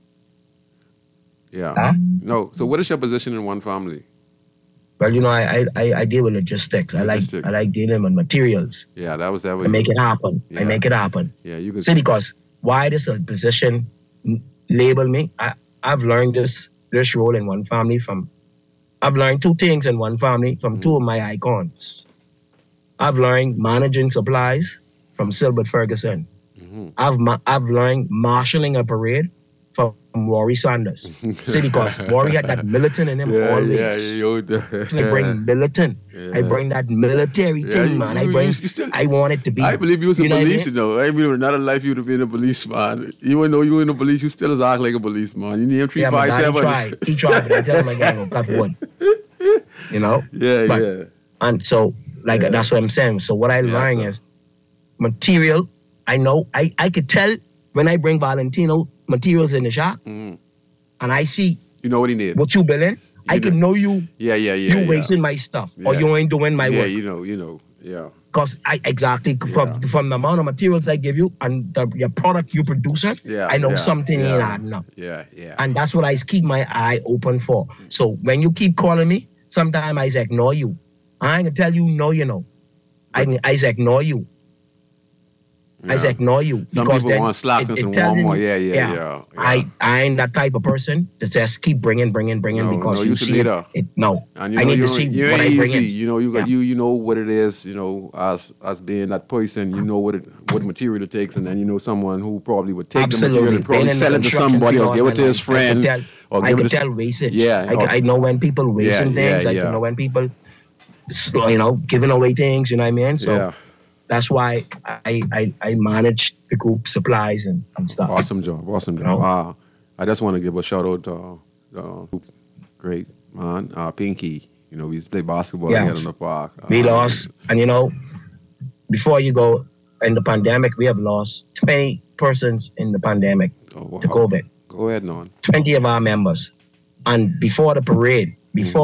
Yeah. Huh? No. So what is your position in One Family? Well, I deal with logistics. I like dealing with materials. Yeah, that was that. I make it happen. Yeah. I make it happen. Yeah, you can see because why this a position label me. I've learned this role in One Family from. I've learned two things in One Family from two of my icons. I've learned managing supplies from Silbert Ferguson. I've learned marshalling a parade from Rory Sanders. See, because Rory had that militant in him always. I bring militant. I bring that military thing, man. I want it to be. I believe you was a police, I mean, not a life you would have been a policeman. Even though you were in the police, you still act like a policeman. You need 357. He tried, but I tell him I gotta cut wood. Yeah. And so, that's what I'm saying. So what I learned is material. I know, I could tell when I bring Valentino materials in the shop, and I see what he need, what you billing, I can know you. You wasting my stuff, or you ain't doing my work. Yeah. Because from the amount of materials I give you and your product you produce, I know something ain't adding up. Yeah. And that's what I keep my eye open for. So when you keep calling me, sometimes I ignore you. I ain't gonna tell you no, I ignore you. I ignore you. Some people want slackness and want more. Yeah. I ain't that type of person to just keep bringing because you see it. And I need to see what I bring in. You know what it is. As being that person, you know what material it takes, and then someone who probably would take the material and probably sell it to somebody or give it to his friend. I could tell wastage. Yeah, I know when people wasting things. I know when people, giving away things. You know what I mean? So. That's why I manage the group supplies and stuff. Awesome job. I just want to give a shout out to great man, Pinky. We used to play basketball together in the park. We lost, and before you go, in the pandemic, we have lost 20 persons in the pandemic to COVID. Go ahead, Norn. 20 of our members. And before the parade,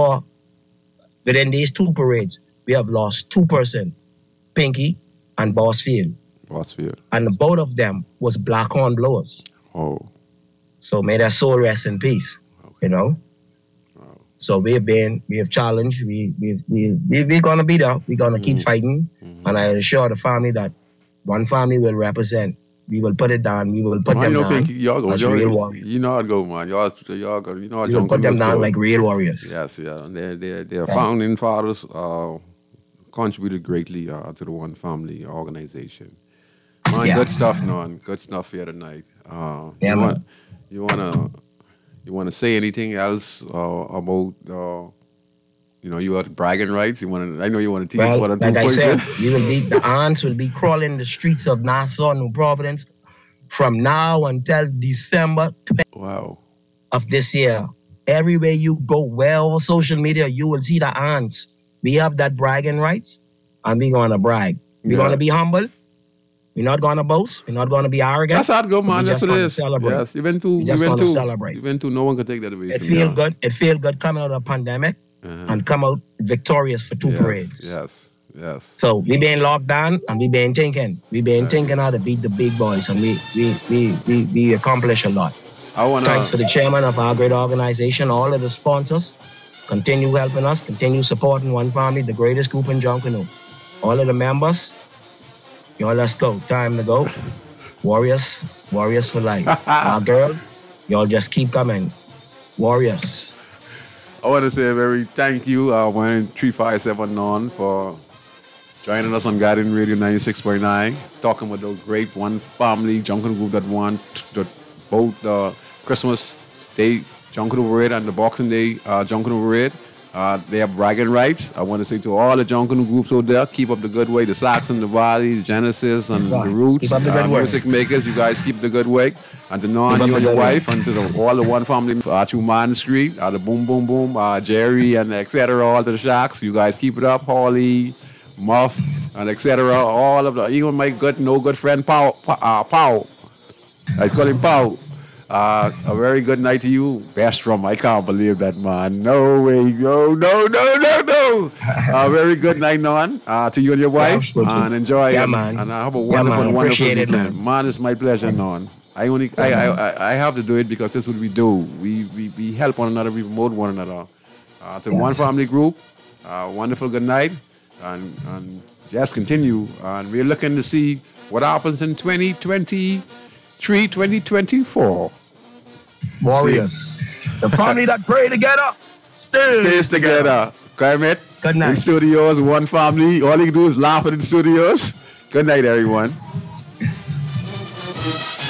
within these 2 parades, we have lost 2 persons, Pinky and Bossfield. And both of them was black horn blowers. Oh. So may their soul rest in peace. Okay. You know? Wow. So we have challenged, we're gonna be there. We're gonna keep fighting. And I assure the family that one family will represent. We will put it down. We will put them down as real warriors. You know how it go, man. Y'all go. You know how we will put them down like real warriors. Yes, yeah. And their founding fathers contributed greatly to the One Family organization. Man, good stuff, Norn. Good stuff here tonight. You wanna say anything else about you got bragging rights? I know you want to teach us what I'm doing. Like I said, the aunts will be crawling the streets of Nassau, New Providence from now until December 20th of this year. Everywhere you go, over social media, you will see the aunts. We have that bragging rights, and we're going to brag. We're going to be humble. We're not going to boast. We're not going to be arrogant. That's how it go, man. That's what it is. Celebrate. Yes, event to celebrate. Event to, no one can take that away. It feels good. It feels good coming out of a pandemic and come out victorious for 2 parades. Yes. So we been locked down and we been thinking. We been thinking how to beat the big boys, and we accomplish a lot. Thanks for the chairman of our great organization, all of the sponsors. Continue helping us. Continue supporting One Family, the greatest group in Junkanoo. All of the members. Y'all, let's go. Time to go. Warriors for life. Our girls, y'all just keep coming. Warriors. I want to say a very thank you, 1357 Norn, for joining us on Guardian Radio 96.9, talking about the great One Family Junkanoo group that won both the Christmas Day Junkanoo Parade and the Boxing Day Junkanoo Parade. They have bragging rights. I want to say to all the Junkanoo groups out there, keep up the good way. The Saxon, the Valley, the Genesis, and the Roots, music makers, you guys keep the good way. And to Norn, you and your wife, and to all the One Family, Truman Street, the Boom Boom Boom, Jerry, and etc., all the Shacks, you guys keep it up. Holly, Muff, and etc., all of the, even my good friend, Pau. I call him Pau. A very good night to you, Bestrom. I can't believe that, man. No way. No. A very good night, Norn, to you and your wife. And enjoy. Man. And have a wonderful weekend. Man, it's my pleasure, Norn. I have to do it because this is what we do. We help one another. We promote one another. To One Family Group, wonderful good night. And just continue. And we're looking to see what happens in 2023, 2024. Warriors. The family that pray together stays together. Kermit. Good night. In studios, One Family. All you can do is laugh at the studios. Good night, everyone.